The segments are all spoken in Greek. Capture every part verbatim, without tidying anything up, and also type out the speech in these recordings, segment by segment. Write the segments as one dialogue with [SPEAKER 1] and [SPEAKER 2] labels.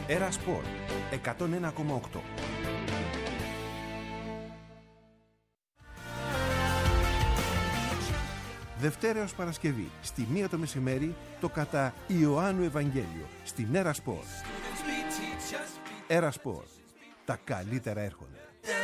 [SPEAKER 1] Έρα Σπορ εκατόν ένα κόμμα οκτώ. Δευτέρα έως Παρασκευή, στη μία το μεσημέρι, το κατά Ιωάννου Ευαγγέλιο, στην Έρα Σπορ. Έρα Σπορ. Τα καλύτερα έρχονται.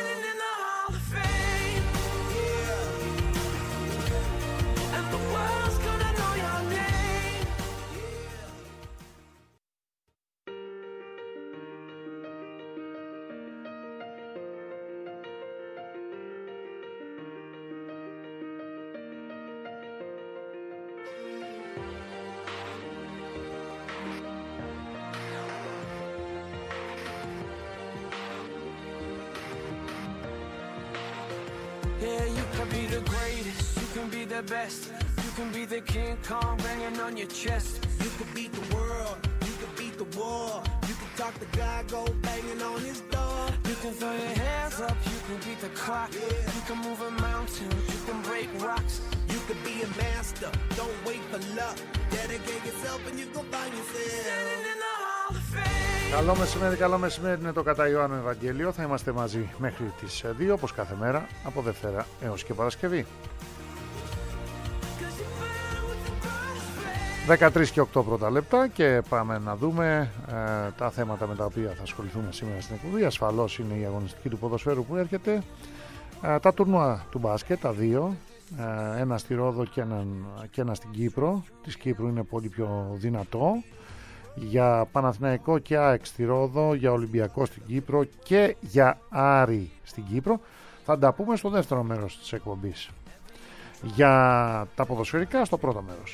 [SPEAKER 2] Yeah, you can be the greatest, you can be the best, you can be the King Kong banging on your chest.
[SPEAKER 3] You can beat the world, you can beat the war, you can talk to God, go banging on his door.
[SPEAKER 2] You can throw your hands up, you can beat the clock,
[SPEAKER 3] Yeah.
[SPEAKER 2] you can move a mountain, you can break rocks.
[SPEAKER 3] You can be a master, don't wait for luck. Dedicate yourself and you go find yourself.
[SPEAKER 2] Standing in the Hall of Fame.
[SPEAKER 4] Καλό μεσημέρι, καλό μεσημέρι, είναι το κατά Ιωάννου Ευαγγέλιο. Θα είμαστε μαζί μέχρι τις δύο, όπως κάθε μέρα, από Δευτέρα έως και Παρασκευή. δεκατρείς και οκτώ πρώτα λεπτά και πάμε να δούμε ε, τα θέματα με τα οποία θα ασχοληθούμε σήμερα στην εκπομπή. Ασφαλώς είναι η αγωνιστική του ποδοσφαίρου που έρχεται, ε, τα τουρνουά του μπάσκετ, τα δύο, ε, ένα στη Ρόδο και ένα, και ένα στην Κύπρο. Της Κύπρου είναι πολύ πιο δυνατό. Για Παναθηναϊκό και ΑΕΚ στη Ρόδο, για Ολυμπιακό στην Κύπρο και για Άρη στην Κύπρο. Θα τα πούμε στο δεύτερο μέρος της εκπομπής. Για τα ποδοσφαιρικά στο πρώτο μέρος.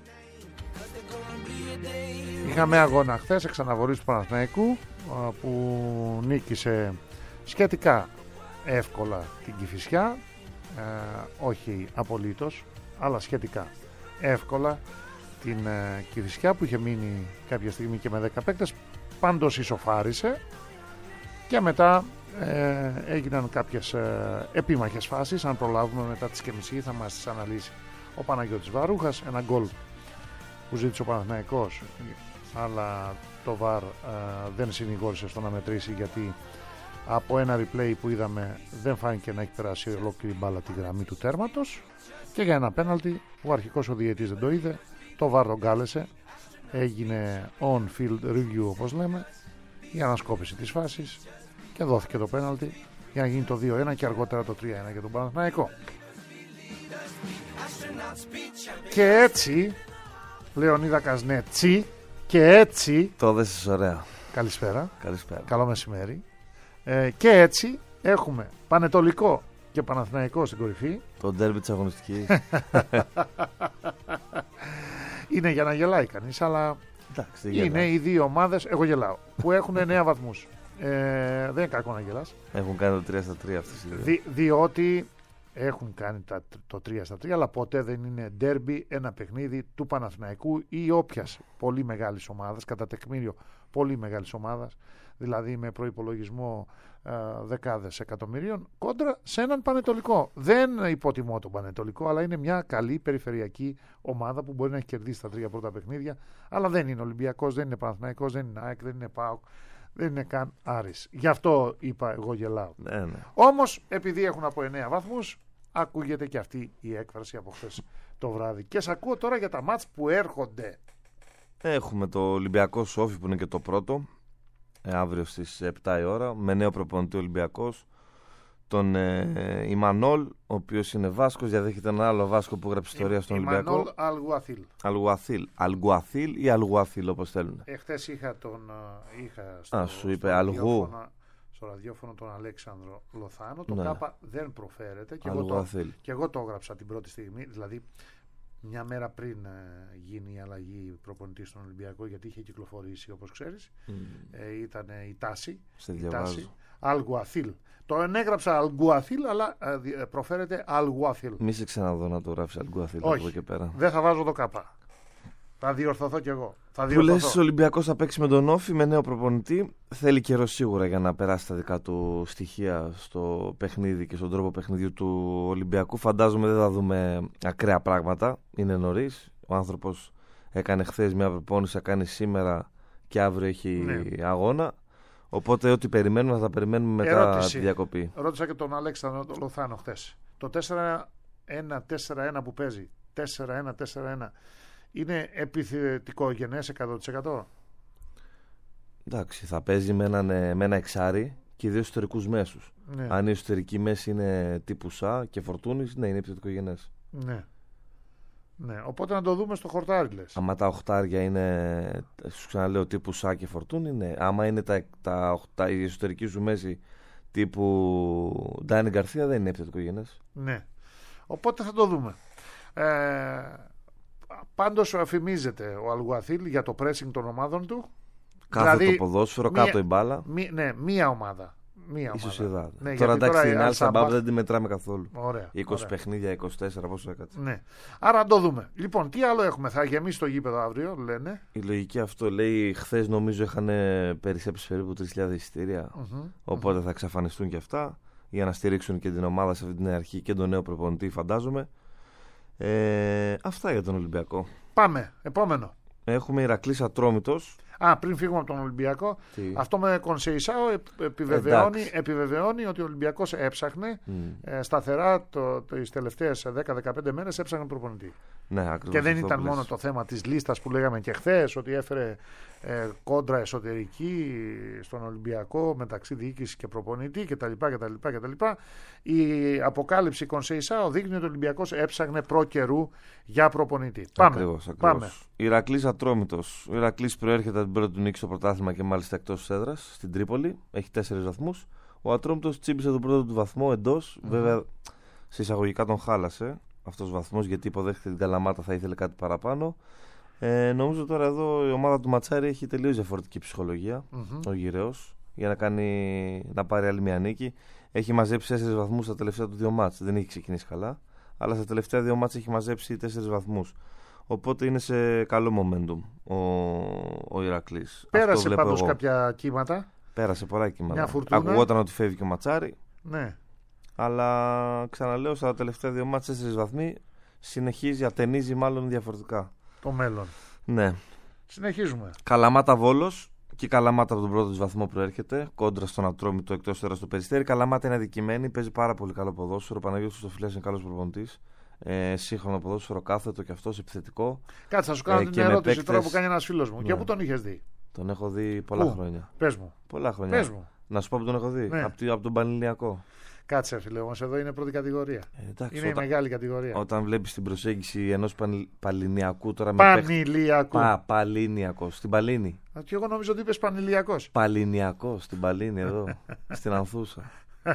[SPEAKER 4] Είχαμε αγώνα χθες, εξαναβολής του Παναθηναϊκού, που νίκησε σχετικά εύκολα την Κηφισιά, ε, όχι απολύτως, αλλά σχετικά εύκολα την ε, Κηφισιά, που είχε μείνει κάποια στιγμή και με δέκα παίκτες. Πάντως ισοφάρισε και μετά ε, έγιναν κάποιες ε, επίμαχες φάσεις. Αν προλάβουμε μετά τις και μισή θα μας τις αναλύσει ο Παναγιώτης Βαρούχας. Ένα γκολ που ζήτησε ο Παναθηναϊκός, αλλά το βαρ ε, δεν συνηγόρησε στο να μετρήσει, γιατί από ένα replay που είδαμε δεν φάνηκε να έχει περάσει ολόκληρη μπάλα τη γραμμή του τέρματος, και για ένα πέναλτι που αρχικός ο διαιτής δεν το είδε, το βαρ τον κάλεσε, έγινε on-field review όπως λέμε, η ανασκόπηση της φάσης, και δόθηκε το πέναλτι για να γίνει το δύο ένα και αργότερα το τρία ένα για τον Παναθηναϊκό. Και έτσι, Λεωνίδα Κασνέτσι, και έτσι...
[SPEAKER 5] Το δες ωραία.
[SPEAKER 4] Καλησπέρα.
[SPEAKER 5] Καλησπέρα.
[SPEAKER 4] Καλό μεσημέρι. Ε, και έτσι έχουμε Πανετολικό και Παναθηναϊκό στην κορυφή.
[SPEAKER 5] Το ντέρμπι της αγωνιστικής.
[SPEAKER 4] Είναι για να γελάει κανείς, αλλά
[SPEAKER 5] Εντάξει,
[SPEAKER 4] είναι
[SPEAKER 5] γελάς.
[SPEAKER 4] οι δύο ομάδες, εγώ γελάω, που έχουν εννέα βαθμούς. Ε, δεν είναι κακό να γελάς.
[SPEAKER 5] Έχουν κάνει το τρία στα τρία αυτές οι δύο.
[SPEAKER 4] Δι, διότι έχουν κάνει τα, το τρία στα τρία, αλλά ποτέ δεν είναι ντέρμπι ένα παιχνίδι του Παναθηναϊκού ή όποιας πολύ μεγάλης ομάδας, κατά τεκμήριο πολύ μεγάλης ομάδας, δηλαδή με προϋπολογισμό ε, δεκάδες εκατομμυρίων, κόντρα σε έναν Πανετολικό. Δεν υποτιμώ τον Πανετολικό, αλλά είναι μια καλή περιφερειακή ομάδα που μπορεί να έχει κερδίσει τα τρία πρώτα παιχνίδια, αλλά δεν είναι Ολυμπιακός, δεν είναι Παναθηναϊκός, δεν είναι ΑΕΚ, δεν είναι ΠΑΟΚ, δεν είναι καν Άρης. Γι' αυτό είπα εγώ γελάω.
[SPEAKER 5] Ναι, ναι.
[SPEAKER 4] Όμως επειδή έχουν από εννέα βαθμούς, ακούγεται και αυτή η έκφραση από χθες το βράδυ. Και σ' ακούω τώρα για τα μάτς που έρχονται.
[SPEAKER 5] Έχουμε το Ολυμπιακό Σόφι που είναι και το πρώτο, ε, αύριο στις επτά η ώρα, με νέο προπονητή Ολυμπιακός, τον ε, Ιμανόλ, ο οποίος είναι Βάσκος, διαδέχεται έναν άλλο Βάσκο που έγραψε ιστορία στον Ολυμπιακό.
[SPEAKER 4] Ιμανόλ Αλγουαθίλ.
[SPEAKER 5] Αλγουαθίλ. Αλγουαθίλ ή Αλγουαθίλ, όπως θέλουν.
[SPEAKER 4] Εχθές είχα τον είχα στο,
[SPEAKER 5] Α, σου είπε
[SPEAKER 4] στο
[SPEAKER 5] Αλγού.
[SPEAKER 4] ραδιόφωνο, στο ραδιόφωνο τον Αλέξανδρο Λοθάνο. Το
[SPEAKER 5] Ναι.
[SPEAKER 4] Κάπα δεν προφέρεται και εγώ, το,
[SPEAKER 5] Αλγουαθίλ.
[SPEAKER 4] και εγώ το έγραψα την πρώτη στιγμή, δηλαδή μια μέρα πριν ε, γίνει η αλλαγή προπονητή στον Ολυμπιακό, γιατί είχε κυκλοφορήσει, όπως ξέρεις,
[SPEAKER 5] Mm.
[SPEAKER 4] ε, ήταν η τάση.
[SPEAKER 5] Σε
[SPEAKER 4] η
[SPEAKER 5] διαβάζω.
[SPEAKER 4] τάση Αλγουαθίλ. Το ενέγραψα Αλγουαθίλ, αλλά ε, δι- ε, προφέρεται Αλγουαθίλ.
[SPEAKER 5] Μη σε ξαναδώ να το γράψει Αλγουαθίλ από
[SPEAKER 4] Όχι.
[SPEAKER 5] εδώ και πέρα.
[SPEAKER 4] Δεν θα βάζω το κάπα. Θα διορθωθώ κι εγώ. Θα
[SPEAKER 5] Που
[SPEAKER 4] διορθωθώ.
[SPEAKER 5] λες ο Ολυμπιακός θα παίξει με τον Όφη, με νέο προπονητή. Θέλει καιρό σίγουρα για να περάσει τα δικά του στοιχεία στο παιχνίδι και στον τρόπο παιχνιδιού του Ολυμπιακού. Φαντάζομαι δεν θα δούμε ακραία πράγματα. Είναι νωρίς. Ο άνθρωπος έκανε χθες μια προπόνηση, θα κάνει σήμερα και και αύριο έχει
[SPEAKER 4] Ναι.
[SPEAKER 5] αγώνα. Οπότε ό,τι περιμένουμε θα τα περιμένουμε μετά
[SPEAKER 4] Ερώτηση.
[SPEAKER 5] τη διακοπή.
[SPEAKER 4] Ρώτησα και τον Αλέξανδρο Λοθάνο χθες. Το τέσσερα ένα τέσσερα ένα που παίζει, τέσσερα ένα τέσσερα ένα, είναι επιθετικό γενές εκατό τοις εκατό?
[SPEAKER 5] Εντάξει, θα παίζει με, έναν, με ένα εξάρι και δύο εσωτερικούς μέσους.
[SPEAKER 4] Ναι.
[SPEAKER 5] Αν η εσωτερική μέση είναι τύπου Σα και Φορτούνης, ναι, είναι επιθετικό γενές.
[SPEAKER 4] Ναι. Ναι. Οπότε να το δούμε στο χορτάρι, λες.
[SPEAKER 5] Άμα τα οχτάρια είναι, σου ξαναλέω, τύπου Σα και Φορτούνη, ναι. Άμα είναι τα, τα, οχτά, η εσωτερική σου μέση τύπου Ντάνι Γκαρθία, δεν είναι επιθετικό γενές.
[SPEAKER 4] Ναι. Οπότε θα το δούμε. Ε, πάντως αφημίζεται ο Αλγουαθίλ για το pressing των ομάδων του.
[SPEAKER 5] Κάτω
[SPEAKER 4] Δηλαδή,
[SPEAKER 5] το ποδόσφαιρο,
[SPEAKER 4] μία-
[SPEAKER 5] κάτω η μπάλα.
[SPEAKER 4] Μη, ναι, μία ομάδα. Μία
[SPEAKER 5] Ίσως
[SPEAKER 4] ομάδα.
[SPEAKER 5] η Ελλάδα.
[SPEAKER 4] Ναι,
[SPEAKER 5] τώρα
[SPEAKER 4] γιατί
[SPEAKER 5] εντάξει,
[SPEAKER 4] η
[SPEAKER 5] την
[SPEAKER 4] Al-Sabah-
[SPEAKER 5] Al-Sabah δεν τη μετράμε καθόλου.
[SPEAKER 4] Ωραία,
[SPEAKER 5] είκοσι
[SPEAKER 4] ωραία.
[SPEAKER 5] παιχνίδια, είκοσι τέσσερα, πόσο έκατσε.
[SPEAKER 4] Ναι. Άρα να το δούμε. Λοιπόν, τι άλλο έχουμε? Θα γεμίσει το γήπεδο αύριο, λένε.
[SPEAKER 5] Η λογική αυτό λέει, χθες νομίζω είχαν περισσέψει περίπου τρεις χιλιάδες εισιτήρια.
[SPEAKER 4] Μμμ.
[SPEAKER 5] Οπότε θα εξαφανιστούν και αυτά για να στηρίξουν και την ομάδα σε αυτή την αρχή και τον νέο προπονητή, φαντάζομαι. Ε, αυτά για τον Ολυμπιακό.
[SPEAKER 4] Πάμε. Επόμενο.
[SPEAKER 5] Έχουμε Ηρακλής Ατρόμητος.
[SPEAKER 4] Α, πριν φύγουμε από τον Ολυμπιακό,
[SPEAKER 5] Τι?
[SPEAKER 4] αυτό με Κονσεϊσάο επ- επιβεβαιώνει,
[SPEAKER 5] Εντάξει.
[SPEAKER 4] επιβεβαιώνει ότι ο Ολυμπιακός έψαχνε
[SPEAKER 5] Μμ.
[SPEAKER 4] ε, σταθερά το, το, τις τελευταίες δέκα με δεκαπέντε μέρες έψαχνε προπονητή.
[SPEAKER 5] Ναι, ακριβώς
[SPEAKER 4] Και δεν
[SPEAKER 5] αυτό
[SPEAKER 4] ήταν
[SPEAKER 5] που
[SPEAKER 4] μόνο
[SPEAKER 5] λες.
[SPEAKER 4] το θέμα της λίστας που λέγαμε και χθες, ότι έφερε ε, κόντρα εσωτερική στον Ολυμπιακό μεταξύ διοίκηση και προπονητή κτλ. κτλ, κτλ. Η αποκάλυψη Κονσεϊσάο δείχνει ότι ο Ολυμπιακός έψαχνε προ καιρού για προπονητή. Πάμε.
[SPEAKER 5] Ακριβώς,
[SPEAKER 4] Πάμε.
[SPEAKER 5] ακριβώς. Ηρακλής Ατρόμητος. Ο Ηρακλής προέρχεται από την πρώτη του νίκη στο πρωτάθλημα και μάλιστα εκτός της έδρας στην Τρίπολη. Έχει τέσσερις βαθμούς. Ο Ατρόμητος τσίμπησε τον πρώτο του βαθμό εντός. Mm-hmm. Βέβαια, σε εισαγωγικά τον χάλασε αυτός ο βαθμός γιατί υποδέχεται την Καλαμάτα, θα ήθελε κάτι παραπάνω. Ε, νομίζω τώρα εδώ η ομάδα του Ματσάρη έχει τελείως διαφορετική ψυχολογία.
[SPEAKER 4] Mm-hmm.
[SPEAKER 5] Ο Γυραιός για να, κάνει, να πάρει άλλη μια νίκη. Έχει μαζέψει τέσσερις βαθμούς στα τελευταία του δύο μάτς. Δεν έχει ξεκινήσει καλά. Αλλά στα τελευταία δύο μάτς έχει μαζέψει τέσσερις βαθμούς. Οπότε είναι σε καλό momentum ο, ο Ηρακλής.
[SPEAKER 4] Πέρασε πάντως κάποια κύματα.
[SPEAKER 5] Πέρασε πολλά κύματα.
[SPEAKER 4] Μια φουρτούνα.
[SPEAKER 5] Ακουγόταν ότι φεύγει και ο Ματσάρη.
[SPEAKER 4] Ναι.
[SPEAKER 5] Αλλά ξαναλέω, στα τελευταία δύο μάτς τέσσερις βαθμοί συνεχίζει, ατενίζει μάλλον διαφορετικά.
[SPEAKER 4] Το μέλλον.
[SPEAKER 5] Ναι.
[SPEAKER 4] Συνεχίζουμε.
[SPEAKER 5] Καλαμάτα Βόλος. Και η Καλαμάτα από τον πρώτο της βαθμό προέρχεται. Κόντρα στον Ατρόμητο εκτός έδρας του Περιστέρι. Η Καλαμάτα είναι αδικημένη. Παίζει πάρα πολύ καλό ποδόσφαιρο. Ο Παναγιώτης Χριστοφυλιάς είναι καλός προπονητής. Ε, σύγχρονο ποδόσφαιρο, κάθετο και αυτό επιθετικό.
[SPEAKER 4] Κάτσε, θα σου κάνω
[SPEAKER 5] Ε,
[SPEAKER 4] την
[SPEAKER 5] και με
[SPEAKER 4] ερώτηση
[SPEAKER 5] παίκτες-
[SPEAKER 4] τώρα που κάνει ένας φίλος μου.
[SPEAKER 5] Ναι.
[SPEAKER 4] Και πού τον είχες δει?
[SPEAKER 5] Τον έχω δει πολλά
[SPEAKER 4] Πού?
[SPEAKER 5] χρόνια.
[SPEAKER 4] Πες μου.
[SPEAKER 5] Πολλά χρόνια.
[SPEAKER 4] Πες μου.
[SPEAKER 5] Να σου πω που τον έχω δει.
[SPEAKER 4] Ναι.
[SPEAKER 5] Από, τη- από τον Πανελληνιακό.
[SPEAKER 4] Κάτσε, φίλε, όμως εδώ είναι πρώτη κατηγορία.
[SPEAKER 5] Ε, εντάξει,
[SPEAKER 4] Είναι η
[SPEAKER 5] όταν,
[SPEAKER 4] μεγάλη κατηγορία.
[SPEAKER 5] όταν βλέπεις την προσέγγιση ενός πανι- Παλινιακού τώρα με παίχτη-
[SPEAKER 4] Πανηλιακού.
[SPEAKER 5] Πα, Παλίνιακο. Στην Παλίνη.
[SPEAKER 4] Α, Και εγώ νομίζω ότι είπες Πανηλιακός.
[SPEAKER 5] Παλινιακό. Στην Παλίνη εδώ. στην Ανθούσα.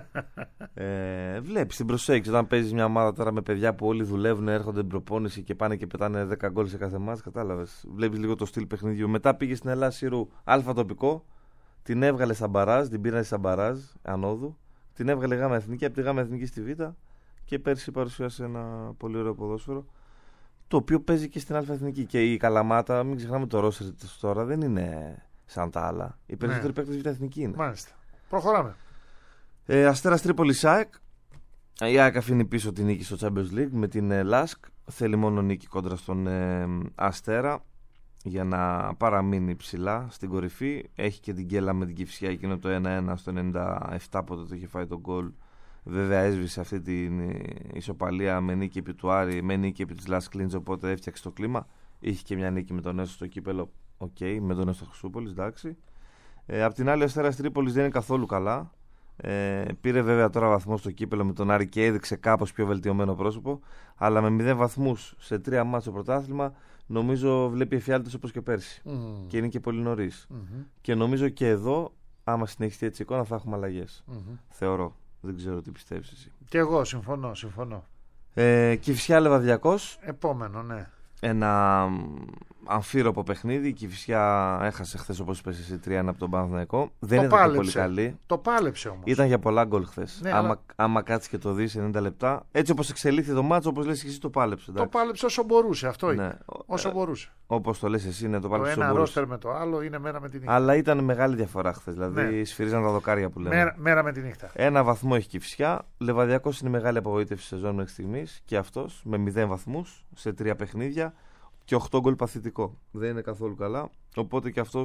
[SPEAKER 5] Ε, βλέπεις την προσέγγιση. Όταν παίζεις μια ομάδα τώρα με παιδιά που όλοι δουλεύουν, έρχονται την προπόνηση και πάνε και πετάνε δέκα γκολ σε κάθε μάτς, κατάλαβες. Βλέπεις λίγο το στυλ παιχνιδιού. Μετά πήγε στην Ελλάδα Σύρου αλφα τοπικό, την έβγαλε στα μπαράζ, την πήραν στα μπαράζ ανόδου, την έβγαλε γάμα εθνική, από τη γάμα εθνική στη Β και πέρσι παρουσίασε ένα πολύ ωραίο ποδόσφαιρο. Το οποίο παίζει και στην αλφα εθνική. Και η Καλαμάτα, μην ξεχνάμε το ρόστερ της τώρα, δεν είναι σαν τα άλλα. Οι περισσότεροι παίκτες Β εθνική είναι.
[SPEAKER 4] Μάλιστα. Προχωράμε.
[SPEAKER 5] Ε, Αστέρας Τρίπολης ΑΕΚ. Η ΑΕΚ αφήνει πίσω την νίκη στο Champions League με την ε, Λάσκ. Θέλει μόνο νίκη κόντρα στον ε, Αστέρα για να παραμείνει ψηλά στην κορυφή. Έχει και την γκέλα με την Κηφισιά, εκείνο το ένα ένα στο ενενήντα επτά πότε το είχε φάει τον γκολ. Βέβαια έσβησε αυτή την ε, ισοπαλία με νίκη επί του Άρη, με νίκη επί της Λάσκ Κλίντζ, οπότε έφτιαξε το κλίμα. Είχε και μια νίκη με τον Έσο στο κύπελο. Οκ, okay, με τον Έσο Χρυσούπολης, εντάξει. Ε, απ' την άλλη, ο Αστέρας Τρίπολης δεν είναι καθόλου καλά. Ε, πήρε βέβαια τώρα βαθμό στο κύπελο με τον Άρη και έδειξε κάπως πιο βελτιωμένο πρόσωπο. Αλλά με μηδέν βαθμούς σε τρία μάτς στο πρωτάθλημα, νομίζω βλέπει εφιάλτες όπως και πέρσι.
[SPEAKER 4] Mm.
[SPEAKER 5] Και είναι και πολύ νωρίς.
[SPEAKER 4] Mm-hmm.
[SPEAKER 5] Και νομίζω και εδώ, άμα συνεχιστεί έτσι η εικόνα, θα έχουμε αλλαγές.
[SPEAKER 4] Mm-hmm.
[SPEAKER 5] Θεωρώ. Δεν ξέρω τι πιστεύεις εσύ.
[SPEAKER 4] Και εγώ συμφωνώ, συμφωνώ.
[SPEAKER 5] Ε, Κηφισιά Λεβαδιακός.
[SPEAKER 4] Επόμενο, ναι.
[SPEAKER 5] Ένα αμφίροπο παιχνίδι. Η Κηφισιά έχασε χθες, όπως είπες εσύ, τρία ένα από τον Παναθηναϊκό. Δεν
[SPEAKER 4] Το
[SPEAKER 5] ήταν
[SPEAKER 4] πάλεψε.
[SPEAKER 5] πολύ καλή.
[SPEAKER 4] Το πάλεψε όμως.
[SPEAKER 5] Ήταν για πολλά γκολ χθες.
[SPEAKER 4] Ναι,
[SPEAKER 5] άμα,
[SPEAKER 4] αλλά-
[SPEAKER 5] άμα κάτσει και το δεις ενενήντα λεπτά, έτσι όπως εξελίχθηκε το μάτσο, όπως λες και εσύ, το πάλεψε.
[SPEAKER 4] Το
[SPEAKER 5] εντάξει.
[SPEAKER 4] πάλεψε όσο μπορούσε, αυτό είναι.
[SPEAKER 5] Ναι.
[SPEAKER 4] Όσο
[SPEAKER 5] Ε,
[SPEAKER 4] μπορούσε.
[SPEAKER 5] Όπως το λες εσύ, ναι, το
[SPEAKER 4] Το
[SPEAKER 5] πάλεψε όσο
[SPEAKER 4] ένα
[SPEAKER 5] μπορούσε.
[SPEAKER 4] ρόστερ με το άλλο είναι μέρα με τη νύχτα.
[SPEAKER 5] Αλλά ήταν μεγάλη διαφορά χθες. Δηλαδή
[SPEAKER 4] Ναι.
[SPEAKER 5] σφυρίζαν τα δοκάρια που λέμε.
[SPEAKER 4] Μέρα, μέρα με τη νύχτα.
[SPEAKER 5] Ένα βαθμό έχει Κηφισιά. Λεβαδιακός είναι μεγάλη απογοήτευση σεζόν μέχρι στιγμής. Και αυτός με μηδέν βαθμούς σε τρία παιχνίδια και οκτώ γκολ παθητικό. Δεν είναι καθόλου καλά. Οπότε και αυτός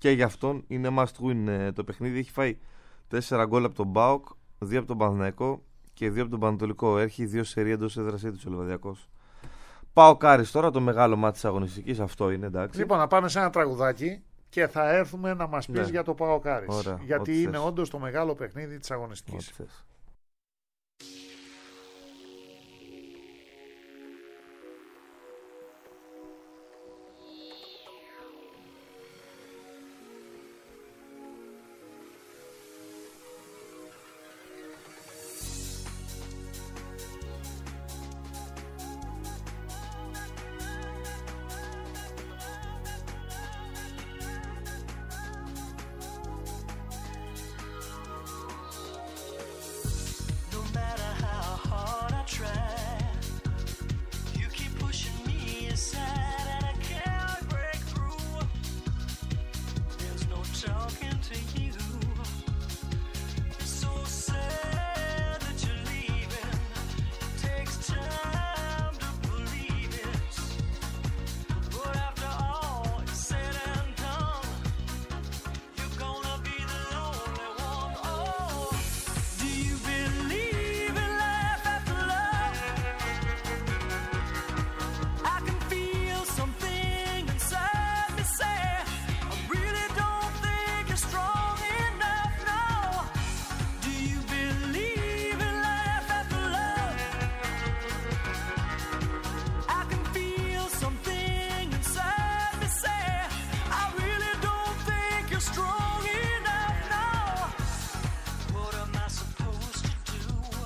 [SPEAKER 5] και για αυτόν είναι must win ε, το παιχνίδι. Έχει φάει τέσσερα γκολ από τον ΠΑΟΚ, δύο από τον Παναθηναϊκό και δύο από τον Πανατολικό. Έχει δύο σερί εντός έδρας του ο Λιβαδιακός. ΠΑΟΚ Άρης τώρα, το μεγάλο μάτι της αγωνιστικής, αυτό είναι, εντάξει.
[SPEAKER 4] Λοιπόν, να πάμε σε ένα τραγουδάκι και θα έρθουμε να μας πεις
[SPEAKER 5] Ναι.
[SPEAKER 4] για το ΠΑΟΚ Άρης.
[SPEAKER 5] Ωραία,
[SPEAKER 4] γιατί
[SPEAKER 5] ό,τι
[SPEAKER 4] είναι
[SPEAKER 5] θες.
[SPEAKER 4] όντως το μεγάλο παιχνίδι της αγωνιστικής.
[SPEAKER 5] Ό,τι θες.
[SPEAKER 6] No matter how hard I try, you keep pushing me aside and I can't break through. There's no talking to you. It's so sad that you're leaving. It takes time to believe it. But after all is said and done, you're gonna be the lonely one. Oh, do you believe in life after love? I can feel something inside me say, I really don't think you're strong enough now. Do you believe in life after love? I can feel something inside me say, I really don't think you're strong enough now. What am I supposed to do?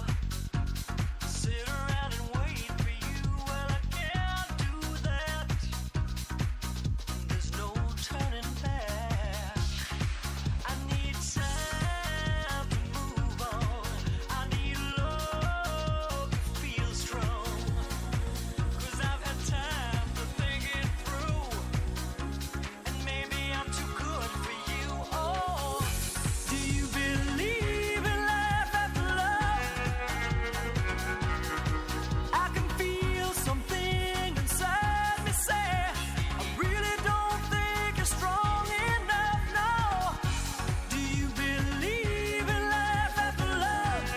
[SPEAKER 6] Sit around and wait for you? Well, I can't do that. There's no turning back. I need time to move on. I need love to feel strong. 'Cause I've had time to think it through. And maybe I'm too good for you. Oh, do you believe in life after love? I can feel something inside me say, I really don't think you're strong enough now. Do you believe in life after love?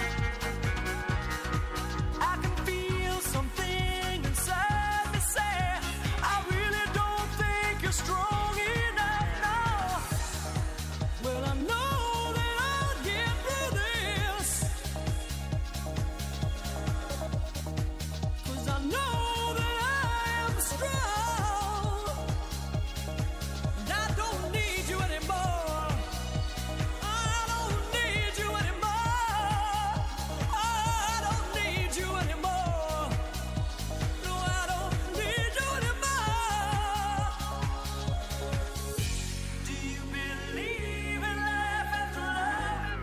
[SPEAKER 6] I can feel something inside me say, I really don't think you're strong enough now. Well, I know that I'll get through this, 'cause I know that I am strong. And I don't need you anymore. I don't need you anymore. I don't need you anymore. No, I don't need you anymore. Do you believe in life after love?